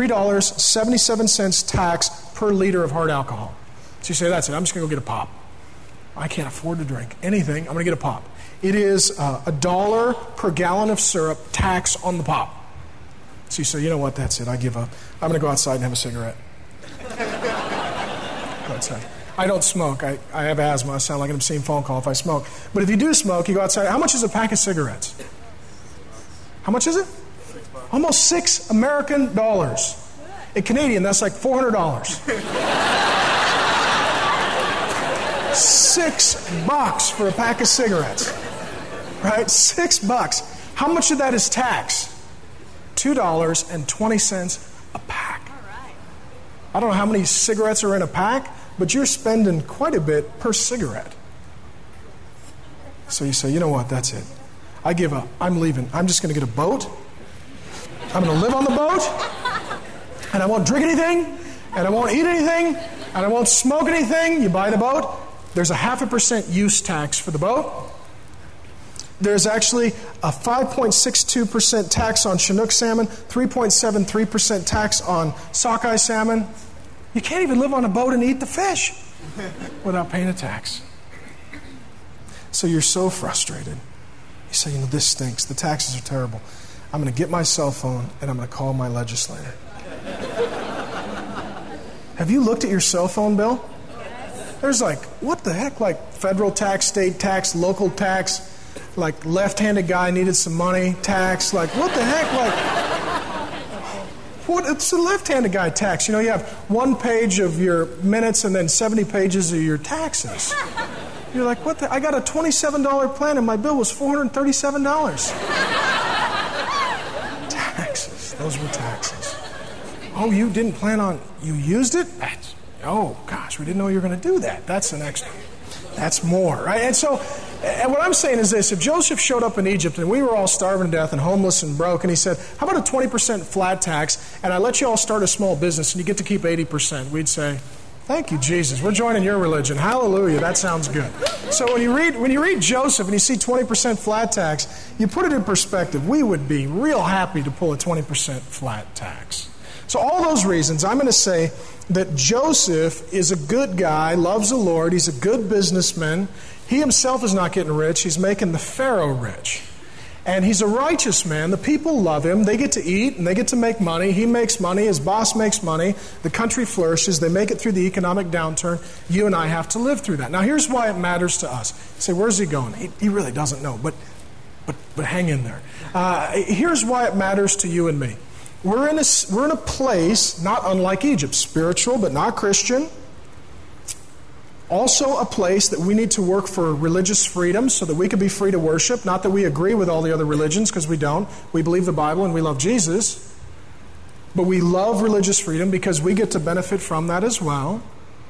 $3.77 tax per liter of hard alcohol. So you say, that's it. I'm just going to go get a pop. I can't afford to drink anything. I'm going to get a pop. It is $1 per gallon of syrup tax on the pop. So you say, you know what, that's it. I give up. I'm going to go outside and have a cigarette. Go outside. I don't smoke. I have asthma. I sound like an obscene phone call if I smoke. But if you do smoke, you go outside. How much is a pack of cigarettes? How much is it? Almost $6 American dollars. In Canadian, that's like $400. $6 for a pack of cigarettes. Right? $6. How much of that is tax? $2.20 a pack. I don't know how many cigarettes are in a pack, but you're spending quite a bit per cigarette. So you say, you know what, that's it. I give up. I'm leaving. I'm just going to get a boat. I'm going to live on the boat, and I won't drink anything, and I won't eat anything, and I won't smoke anything. You buy the boat. There's a 0.5% use tax for the boat. There's actually a 5.62% tax on Chinook salmon, 3.73% tax on sockeye salmon. You can't even live on a boat and eat the fish without paying a tax. So you're so frustrated. You say, this stinks. The taxes are terrible. I'm going to get my cell phone and I'm going to call my legislator. Have you looked at your cell phone bill? There's what the heck? Federal tax, state tax, local tax, left-handed guy needed some money, tax, what the heck? It's a left-handed guy tax. You have one page of your minutes and then 70 pages of your taxes. You're like, what the? I got a $27 plan and my bill was $437. Taxes. Those were taxes. Oh, you didn't plan on, you used it? Oh, gosh, we didn't know you were going to do that. That's an extra. That's more, right? And so, what I'm saying is this. If Joseph showed up in Egypt and we were all starving to death and homeless and broke, and he said, how about a 20% flat tax, and I let you all start a small business and you get to keep 80%, we'd say, thank you, Jesus. We're joining your religion. Hallelujah. That sounds good. So when you read Joseph and you see 20% flat tax, you put it in perspective. We would be real happy to pull a 20% flat tax. So all those reasons, I'm going to say that Joseph is a good guy, loves the Lord. He's a good businessman. He himself is not getting rich. He's making the Pharaoh rich. And he's a righteous man. The people love him. They get to eat and they get to make money. He makes money. His boss makes money. The country flourishes. They make it through the economic downturn. You and I have to live through that. Now, here's why it matters to us. You say, where's he going? He really doesn't know, but hang in there. Here's why it matters to you and me. We're in a place, not unlike Egypt, spiritual but not Christian. Also a place that we need to work for religious freedom so that we can be free to worship. Not that we agree with all the other religions, because we don't. We believe the Bible and we love Jesus. But we love religious freedom because we get to benefit from that as well.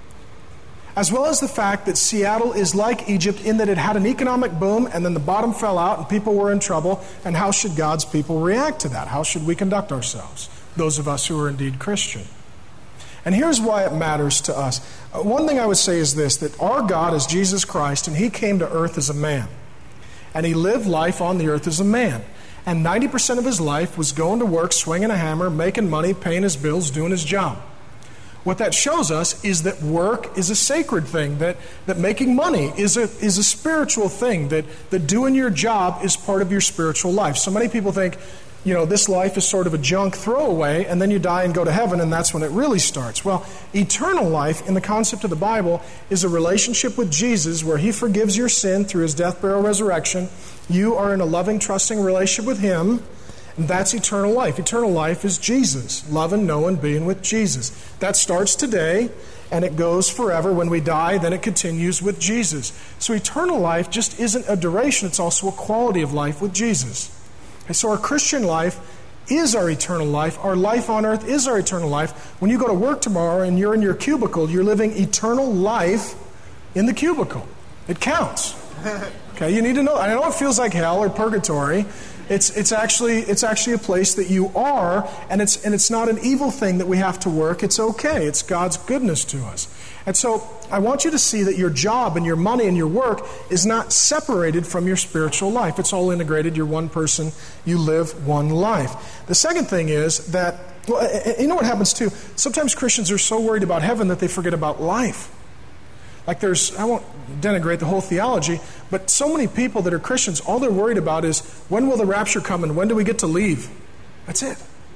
As well as the fact that Seattle is like Egypt in that it had an economic boom and then the bottom fell out and people were in trouble. And how should God's people react to that? How should we conduct ourselves? Those of us who are indeed Christian. And here's why it matters to us. One thing I would say is this, that our God is Jesus Christ, and He came to earth as a man. And He lived life on the earth as a man. And 90% of His life was going to work, swinging a hammer, making money, paying His bills, doing His job. What that shows us is that work is a sacred thing, that making money is a spiritual thing, that doing your job is part of your spiritual life. So many people think, this life is sort of a junk throwaway, and then you die and go to heaven, and that's when it really starts. Well, eternal life, in the concept of the Bible, is a relationship with Jesus where He forgives your sin through His death, burial, resurrection. You are in a loving, trusting relationship with Him, and that's eternal life. Eternal life is Jesus, loving, knowing, being with Jesus. That starts today, and it goes forever. When we die, then it continues with Jesus. So eternal life just isn't a duration, it's also a quality of life with Jesus. And so our Christian life is our eternal life. Our life on earth is our eternal life. When you go to work tomorrow and you're in your cubicle, you're living eternal life in the cubicle. It counts. Okay, you need to know. I know it feels like hell or purgatory. It's actually a place that you are, and it's not an evil thing that we have to work. It's okay. It's God's goodness to us. And so I want you to see that your job and your money and your work is not separated from your spiritual life. It's all integrated. You're one person. You live one life. The second thing is that, you know what happens too? Sometimes Christians are so worried about heaven that they forget about life. I won't denigrate the whole theology, but so many people that are Christians, all they're worried about is, when will the rapture come and when do we get to leave? That's it.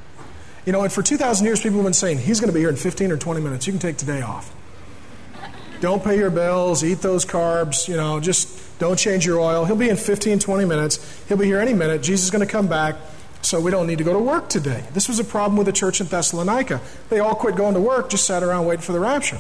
And for 2,000 years, people have been saying, He's going to be here in 15 or 20 minutes. You can take today off. Don't pay your bills, eat those carbs, just don't change your oil. He'll be in 15, 20 minutes. He'll be here any minute. Jesus is going to come back, so we don't need to go to work today. This was a problem with the church in Thessalonica. They all quit going to work, just sat around waiting for the rapture.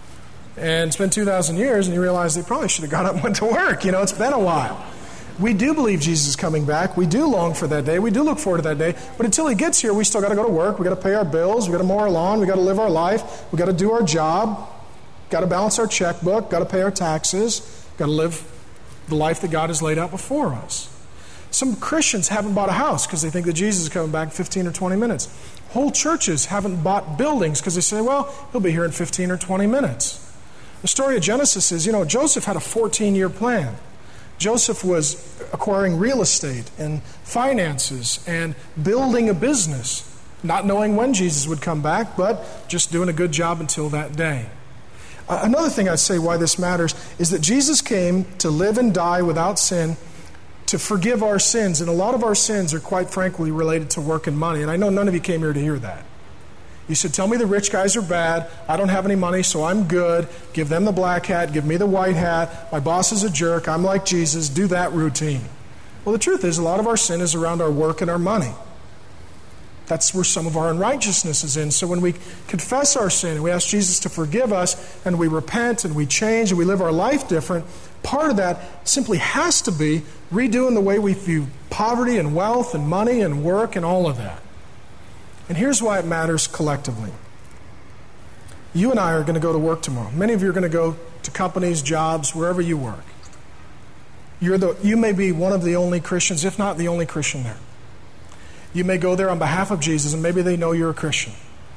And it's been 2,000 years, and you realize they probably should have got up and went to work. It's been a while. We do believe Jesus is coming back. We do long for that day. We do look forward to that day. But until He gets here, we still got to go to work. We got to pay our bills. We got to mow our lawn. We got to live our life. We got to do our job. Got to balance our checkbook. Got to pay our taxes. Got to live the life that God has laid out before us. Some Christians haven't bought a house because they think that Jesus is coming back in 15 or 20 minutes. Whole churches haven't bought buildings because they say, well, he'll be here in 15 or 20 minutes. The story of Genesis is, Joseph had a 14-year plan. Joseph was acquiring real estate and finances and building a business, not knowing when Jesus would come back, but just doing a good job until that day. Another thing I'd say why this matters is that Jesus came to live and die without sin, to forgive our sins. And a lot of our sins are, quite frankly, related to work and money. And I know none of you came here to hear that. You said, tell me the rich guys are bad. I don't have any money, so I'm good. Give them the black hat. Give me the white hat. My boss is a jerk. I'm like Jesus. Do that routine. Well, the truth is, a lot of our sin is around our work and our money. That's where some of our unrighteousness is in. So when we confess our sin and we ask Jesus to forgive us and we repent and we change and we live our life different, part of that simply has to be redoing the way we view poverty and wealth and money and work and all of that. And here's why it matters collectively. You and I are going to go to work tomorrow. Many of you are going to go to companies, jobs, wherever you work. You may be one of the only Christians, if not the only Christian there. You may go there on behalf of Jesus, and maybe they know you're a Christian.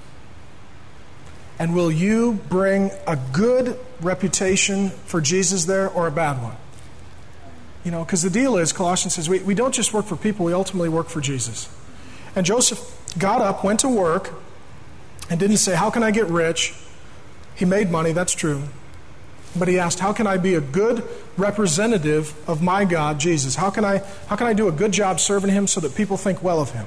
And will you bring a good reputation for Jesus there or a bad one? Because the deal is, Colossians says, we don't just work for people, we ultimately work for Jesus. And Joseph got up, went to work, and didn't say, how can I get rich? He made money, that's true. But he asked, how can I be a good representative of my God, Jesus? How can I do a good job serving him so that people think well of him?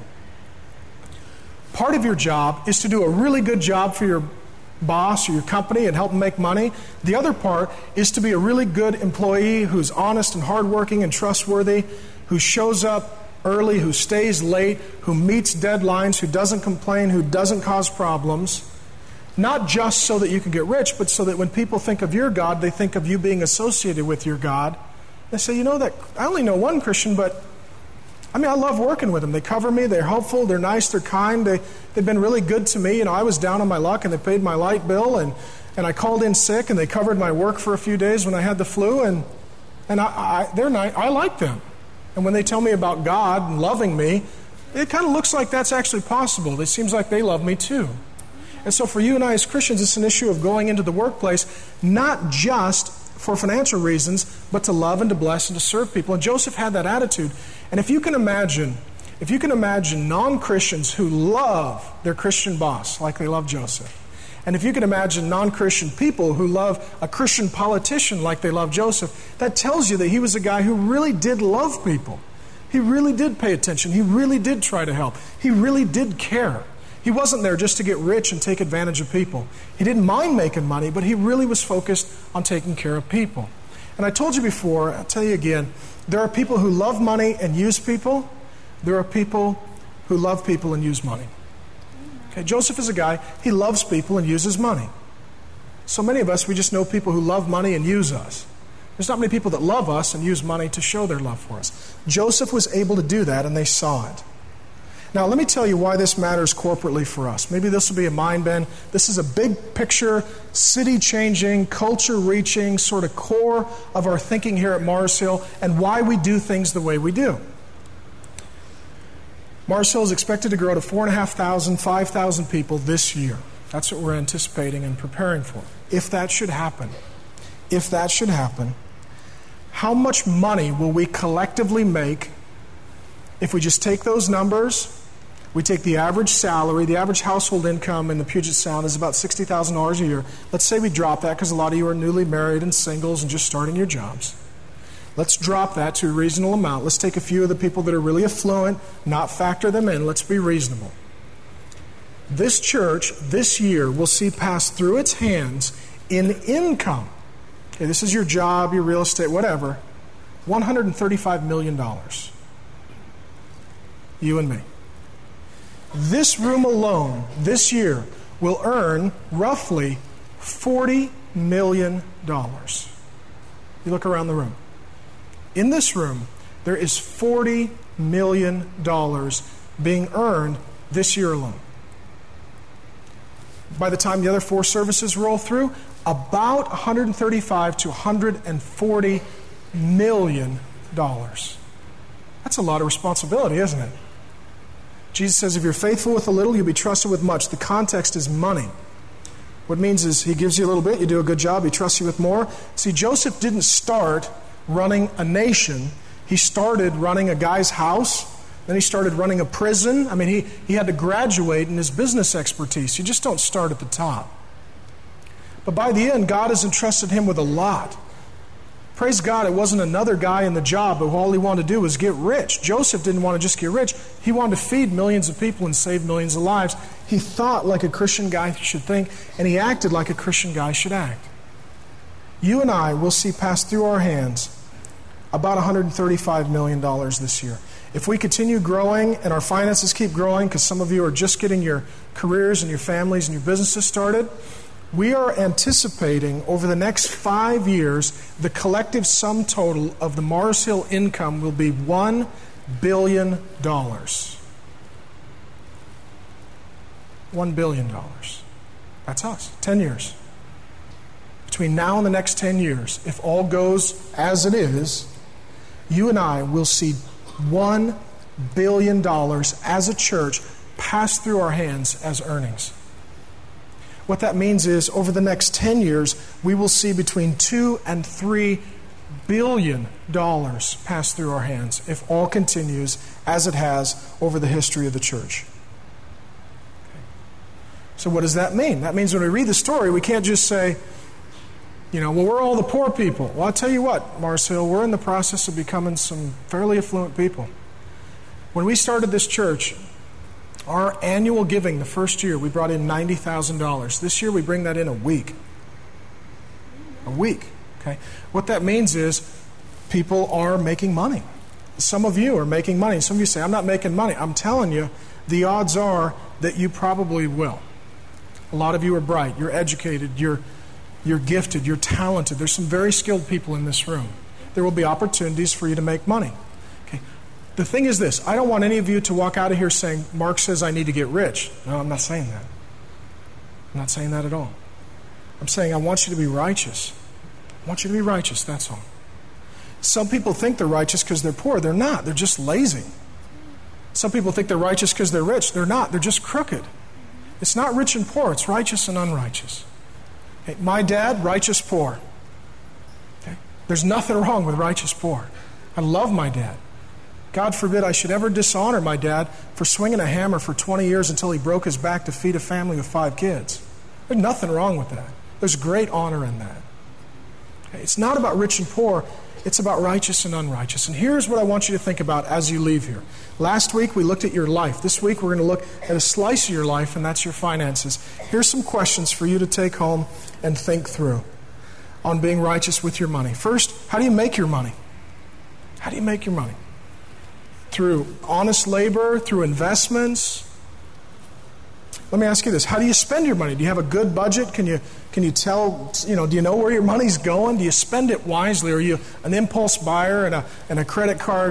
Part of your job is to do a really good job for your boss or your company and help them make money. The other part is to be a really good employee who's honest and hardworking and trustworthy, who shows up early, who stays late, who meets deadlines, who doesn't complain, who doesn't cause problems. Not just so that you can get rich, but so that when people think of your God, they think of you being associated with your God. They say, that I only know one Christian, but I love working with them. They cover me, they're helpful, they're nice, they're kind, they've been really good to me. I was down on my luck and they paid my light bill and I called in sick and they covered my work for a few days when I had the flu and they're nice. I like them. And when they tell me about God and loving me, it kind of looks like that's actually possible. It seems like they love me too. And so for you and I as Christians, it's an issue of going into the workplace, not just for financial reasons, but to love and to bless and to serve people. And Joseph had that attitude. And if you can imagine non-Christians who love their Christian boss like they love Joseph, and if you can imagine non-Christian people who love a Christian politician like they love Joseph, that tells you that he was a guy who really did love people. He really did pay attention. He really did try to help. He really did care. He wasn't there just to get rich and take advantage of people. He didn't mind making money, but he really was focused on taking care of people. And I told you before, I'll tell you again, there are people who love money and use people. There are people who love people and use money. Okay, Joseph is a guy, he loves people and uses money. So many of us, we just know people who love money and use us. There's not many people that love us and use money to show their love for us. Joseph was able to do that, and they saw it. Now, let me tell you why this matters corporately for us. Maybe this will be a mind bend. This is a big picture, city-changing, culture-reaching sort of core of our thinking here at Mars Hill and why we do things the way we do. Mars Hill is expected to grow to 4,500, 5,000 people this year. That's what we're anticipating and preparing for. If that should happen, how much money will we collectively make if we just take those numbers? We take the average salary, the average household income in the Puget Sound is about $60,000 a year. Let's say we drop that because a lot of you are newly married and singles and just starting your jobs. Let's drop that to a reasonable amount. Let's take a few of the people that are really affluent, not factor them in. Let's be reasonable. This church this year will see pass through its hands in income. Okay, this is your job, your real estate, whatever. $135 million. You and me. This room alone, this year, will earn roughly $40 million. You look around the room. In this room, there is $40 million being earned this year alone. By the time the other four services roll through, about $135 to $140 million. That's a lot of responsibility, isn't it? Jesus says, if you're faithful with a little, you'll be trusted with much. The context is money. What it means is he gives you a little bit, you do a good job, he trusts you with more. See, Joseph didn't start running a nation. He started running a guy's house. Then he started running a prison. I mean, he had to graduate in his business expertise. You just don't start at the top. But by the end, God has entrusted him with a lot. Praise God, it wasn't another guy in the job, but all he wanted to do was get rich. Joseph didn't want to just get rich. He wanted to feed millions of people and save millions of lives. He thought like a Christian guy should think, and he acted like a Christian guy should act. You and I will see pass through our hands about $135 million this year. If we continue growing and our finances keep growing, because some of you are just getting your careers and your families and your businesses started, we are anticipating over the next 5 years, the collective sum total of the Mars Hill income will be $1 billion. $1 billion. That's us. 10 years. Between now and the next 10 years, if all goes as it is, you and I will see $1 billion as a church pass through our hands as earnings. What that means is, over the next 10 years, we will see between $2 and $3 billion pass through our hands if all continues as it has over the history of the church. Okay. So what does that mean? That means when we read the story, we can't just say, well, we're all the poor people. Well, I'll tell you what, Mars Hill, we're in the process of becoming some fairly affluent people. When we started this church, our annual giving the first year, we brought in $90,000. This year, we bring that in a week. A week, okay? What that means is people are making money. Some of you are making money. Some of you say, I'm not making money. I'm telling you, the odds are that you probably will. A lot of you are bright. You're educated. You're gifted. You're talented. There's some very skilled people in this room. There will be opportunities for you to make money. The thing is this, I don't want any of you to walk out of here saying, Mark says I need to get rich. No, I'm not saying that. I'm not saying that at all. I'm saying I want you to be righteous. I want you to be righteous, that's all. Some people think they're righteous because they're poor. They're not. They're just lazy. Some people think they're righteous because they're rich. They're not. They're just crooked. It's not rich and poor. It's righteous and unrighteous. Okay, my dad, righteous poor. Okay? There's nothing wrong with righteous poor. I love my dad. God forbid I should ever dishonor my dad for swinging a hammer for 20 years until he broke his back to feed a family with 5 kids. There's nothing wrong with that. There's great honor in that. Okay? It's not about rich and poor. It's about righteous and unrighteous. And here's what I want you to think about as you leave here. Last week we looked at your life. This week we're going to look at a slice of your life, and that's your finances. Here's some questions for you to take home and think through on being righteous with your money. First, how do you make your money? How do you make your money? Through honest labor, through investments. Let me ask you this. How do you spend your money? Do you have a good budget? Can you tell, do you know where your money's going? Do you spend it wisely? Are you an impulse buyer and a credit card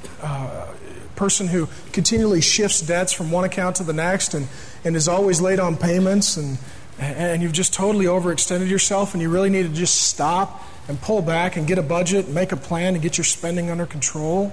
person who continually shifts debts from one account to the next and is always late on payments and you've just totally overextended yourself and you really need to just stop and pull back and get a budget, make a plan, and get your spending under control?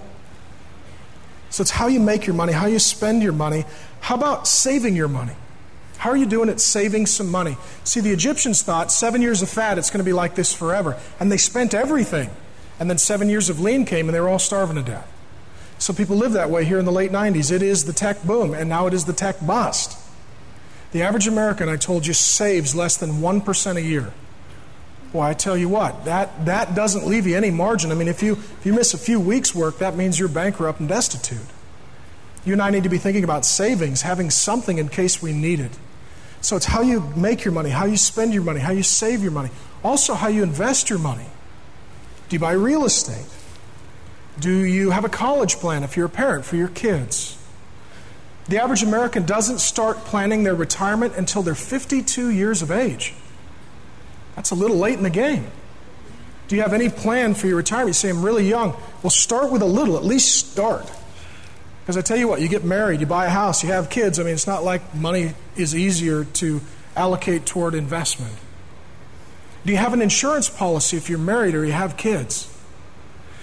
So it's how you make your money, how you spend your money. How about saving your money? How are you doing at saving some money? See, the Egyptians thought 7 years of fat, it's going to be like this forever. And they spent everything. And then 7 years of lean came and they were all starving to death. So people live that way here in the late 90s. It is the tech boom, and now it is the tech bust. The average American, I told you, saves less than 1% a year. Well, I tell you what, that doesn't leave you any margin. I mean, if you miss a few weeks' work, that means you're bankrupt and destitute. You and I need to be thinking about savings, having something in case we need it. So it's how you make your money, how you spend your money, how you save your money. Also, how you invest your money. Do you buy real estate? Do you have a college plan if you're a parent for your kids? The average American doesn't start planning their retirement until they're 52 years of age. That's a little late in the game. Do you have any plan for your retirement? You say, I'm really young. Well, start with a little. At least start. Because I tell you what, you get married, you buy a house, you have kids. I mean, it's not like money is easier to allocate toward investment. Do you have an insurance policy if you're married or you have kids?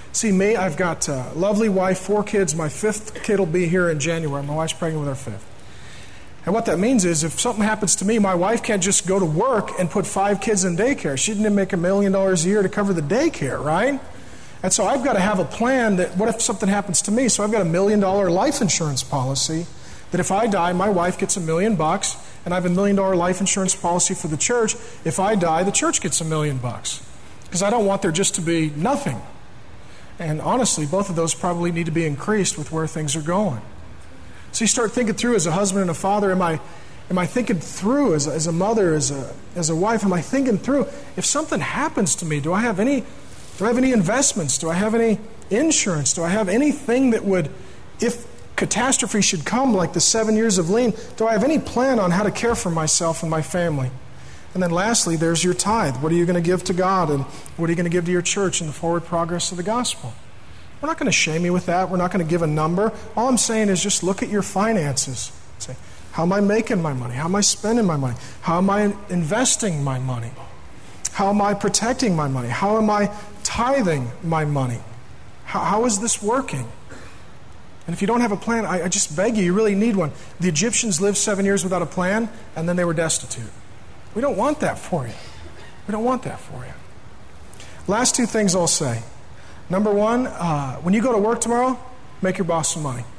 See me, I've got a lovely wife, 4 kids. My 5th kid will be here in January. My wife's pregnant with our 5th. And what that means is if something happens to me, my wife can't just go to work and put 5 kids in daycare. She didn't make $1 million a year to cover the daycare, right? And so I've got to have a plan that what if something happens to me? So I've got $1 million life insurance policy that if I die, my wife gets $1 million, and I have $1 million life insurance policy for the church. If I die, the church gets $1 million, because I don't want there just to be nothing. And honestly, both of those probably need to be increased with where things are going. So you start thinking through as a husband and a father, am I thinking through as a mother, as a wife, am I thinking through, if something happens to me, do I have any investments? Do I have any insurance? Do I have anything that would, if catastrophe should come like the 7 years of lean, do I have any plan on how to care for myself and my family? And then lastly, there's your tithe. What are you going to give to God, and what are you going to give to your church in the forward progress of the gospel? We're not going to shame you with that. We're not going to give a number. All I'm saying is just look at your finances. Say, how am I making my money? How am I spending my money? How am I investing my money? How am I protecting my money? How am I tithing my money? How is this working? And if you don't have a plan, I just beg you, you really need one. The Egyptians lived 7 years without a plan, and then they were destitute. We don't want that for you. We don't want that for you. Last 2 things I'll say. Number 1, when you go to work tomorrow, make your boss some money.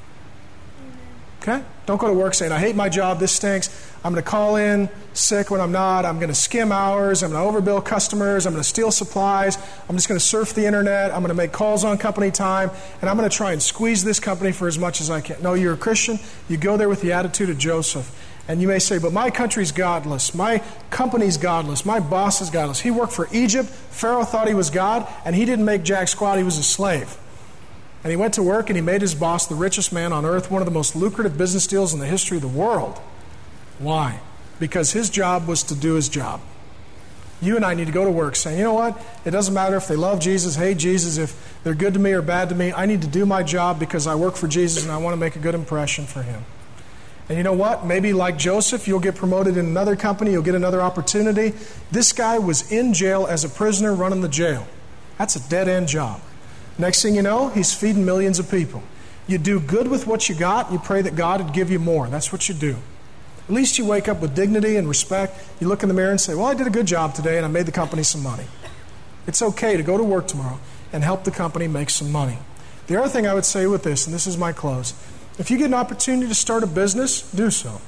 Okay? Don't go to work saying, I hate my job, this stinks. I'm going to call in sick when I'm not. I'm going to skim hours. I'm going to overbill customers. I'm going to steal supplies. I'm just going to surf the internet. I'm going to make calls on company time. And I'm going to try and squeeze this company for as much as I can. No, you're a Christian. You go there with the attitude of Joseph. And you may say, but my country's godless. My company's godless. My boss is godless. He worked for Egypt. Pharaoh thought he was God. And he didn't make jack squat. He was a slave. And he went to work and he made his boss the richest man on earth, one of the most lucrative business deals in the history of the world. Why? Because his job was to do his job. You and I need to go to work saying, you know what? It doesn't matter if they love Jesus, hate Jesus, if they're good to me or bad to me. I need to do my job because I work for Jesus and I want to make a good impression for him. And you know what? Maybe like Joseph, you'll get promoted in another company, you'll get another opportunity. This guy was in jail as a prisoner running the jail. That's a dead-end job. Next thing you know, he's feeding millions of people. You do good with what you got, you pray that God would give you more. That's what you do. At least you wake up with dignity and respect. You look in the mirror and say, well, I did a good job today and I made the company some money. It's okay to go to work tomorrow and help the company make some money. The other thing I would say with this, and this is my close, if you get an opportunity to start a business, do so.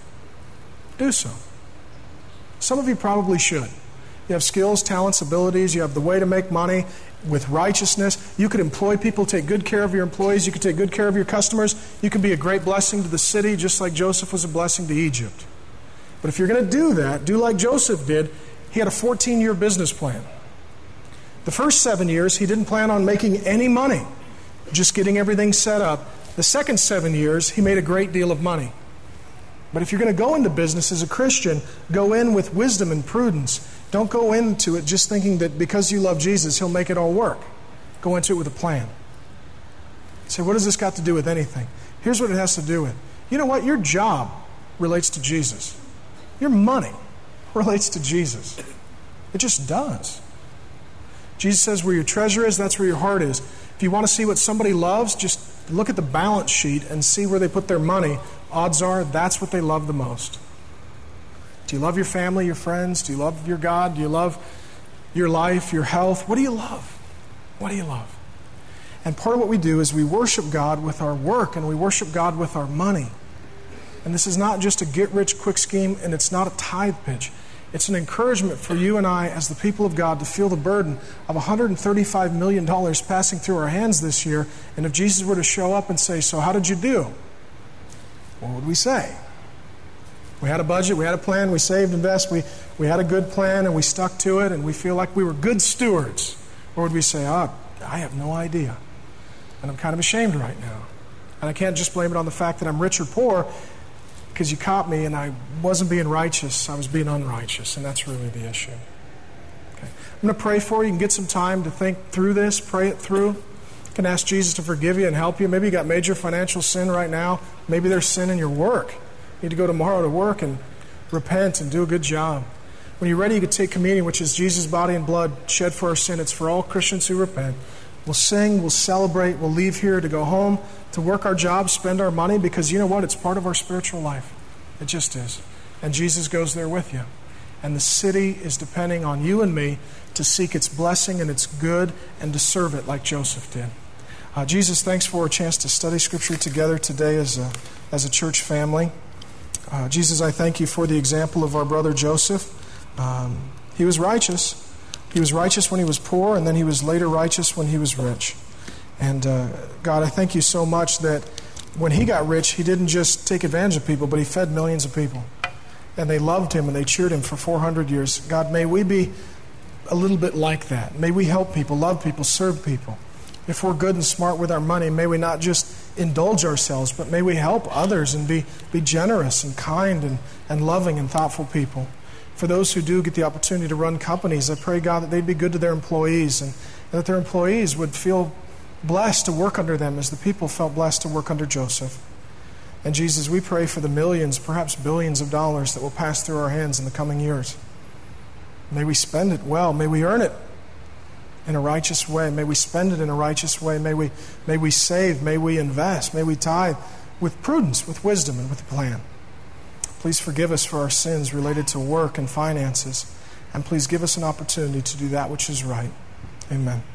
Do so. Some of you probably should. You have skills, talents, abilities. You have the way to make money with righteousness. You could employ people, take good care of your employees. You could take good care of your customers. You could be a great blessing to the city, just like Joseph was a blessing to Egypt. But if you're going to do that, do like Joseph did. He had a 14-year business plan. The first 7 years, he didn't plan on making any money, just getting everything set up. The second 7 years, he made a great deal of money. But if you're going to go into business as a Christian, go in with wisdom and prudence. Don't go into it just thinking that because you love Jesus, he'll make it all work. Go into it with a plan. Say, what does this got to do with anything? Here's what it has to do with. You know what? Your job relates to Jesus. Your money relates to Jesus. It just does. Jesus says where your treasure is, that's where your heart is. If you want to see what somebody loves, just look at the balance sheet and see where they put their money. Odds are that's what they love the most. Do you love your family, your friends? Do you love your God? Do you love your life, your health? What do you love? What do you love? And part of what we do is we worship God with our work and we worship God with our money. And this is not just a get-rich-quick scheme, and it's not a tithe pitch. It's an encouragement for you and I as the people of God to feel the burden of $135 million passing through our hands this year. And if Jesus were to show up and say, so how did you do? What would we say? We had a budget, we had a plan, we saved, invested, we had a good plan and we stuck to it and we feel like we were good stewards. Or would we say, I have no idea and I'm kind of ashamed right now. And I can't just blame it on the fact that I'm rich or poor because you caught me and I wasn't being righteous, I was being unrighteous, and that's really the issue. Okay. I'm going to pray for you. You can get some time to think through this, pray it through. You can ask Jesus to forgive you and help you. Maybe you got major financial sin right now. Maybe there's sin in your work. You need to go tomorrow to work and repent and do a good job. When you're ready, you can take communion, which is Jesus' body and blood shed for our sin. It's for all Christians who repent. We'll sing, we'll celebrate, we'll leave here to go home, to work our jobs, spend our money, because you know what? It's part of our spiritual life. It just is. And Jesus goes there with you. And the city is depending on you and me to seek its blessing and its good and to serve it like Joseph did. Jesus, thanks for a chance to study Scripture together today as a church family. Jesus, I thank you for the example of our brother Joseph. He was righteous. He was righteous when he was poor, and then he was later righteous when he was rich. And God, I thank you so much that when he got rich, he didn't just take advantage of people, but he fed millions of people. And they loved him and they cheered him for 400 years. God, may we be a little bit like that. May we help people, love people, serve people. If we're good and smart with our money, may we not just indulge ourselves, but may we help others and be generous and kind and loving and thoughtful people. For those who do get the opportunity to run companies, I pray, God, that they'd be good to their employees and that their employees would feel blessed to work under them as the people felt blessed to work under Joseph. And Jesus, we pray for the millions, perhaps billions of dollars that will pass through our hands in the coming years. May we spend it well. May we earn it in a righteous way. May we spend it in a righteous way. May we save. May we invest. May we tithe with prudence, with wisdom, and with a plan. Please forgive us for our sins related to work and finances. And please give us an opportunity to do that which is right. Amen.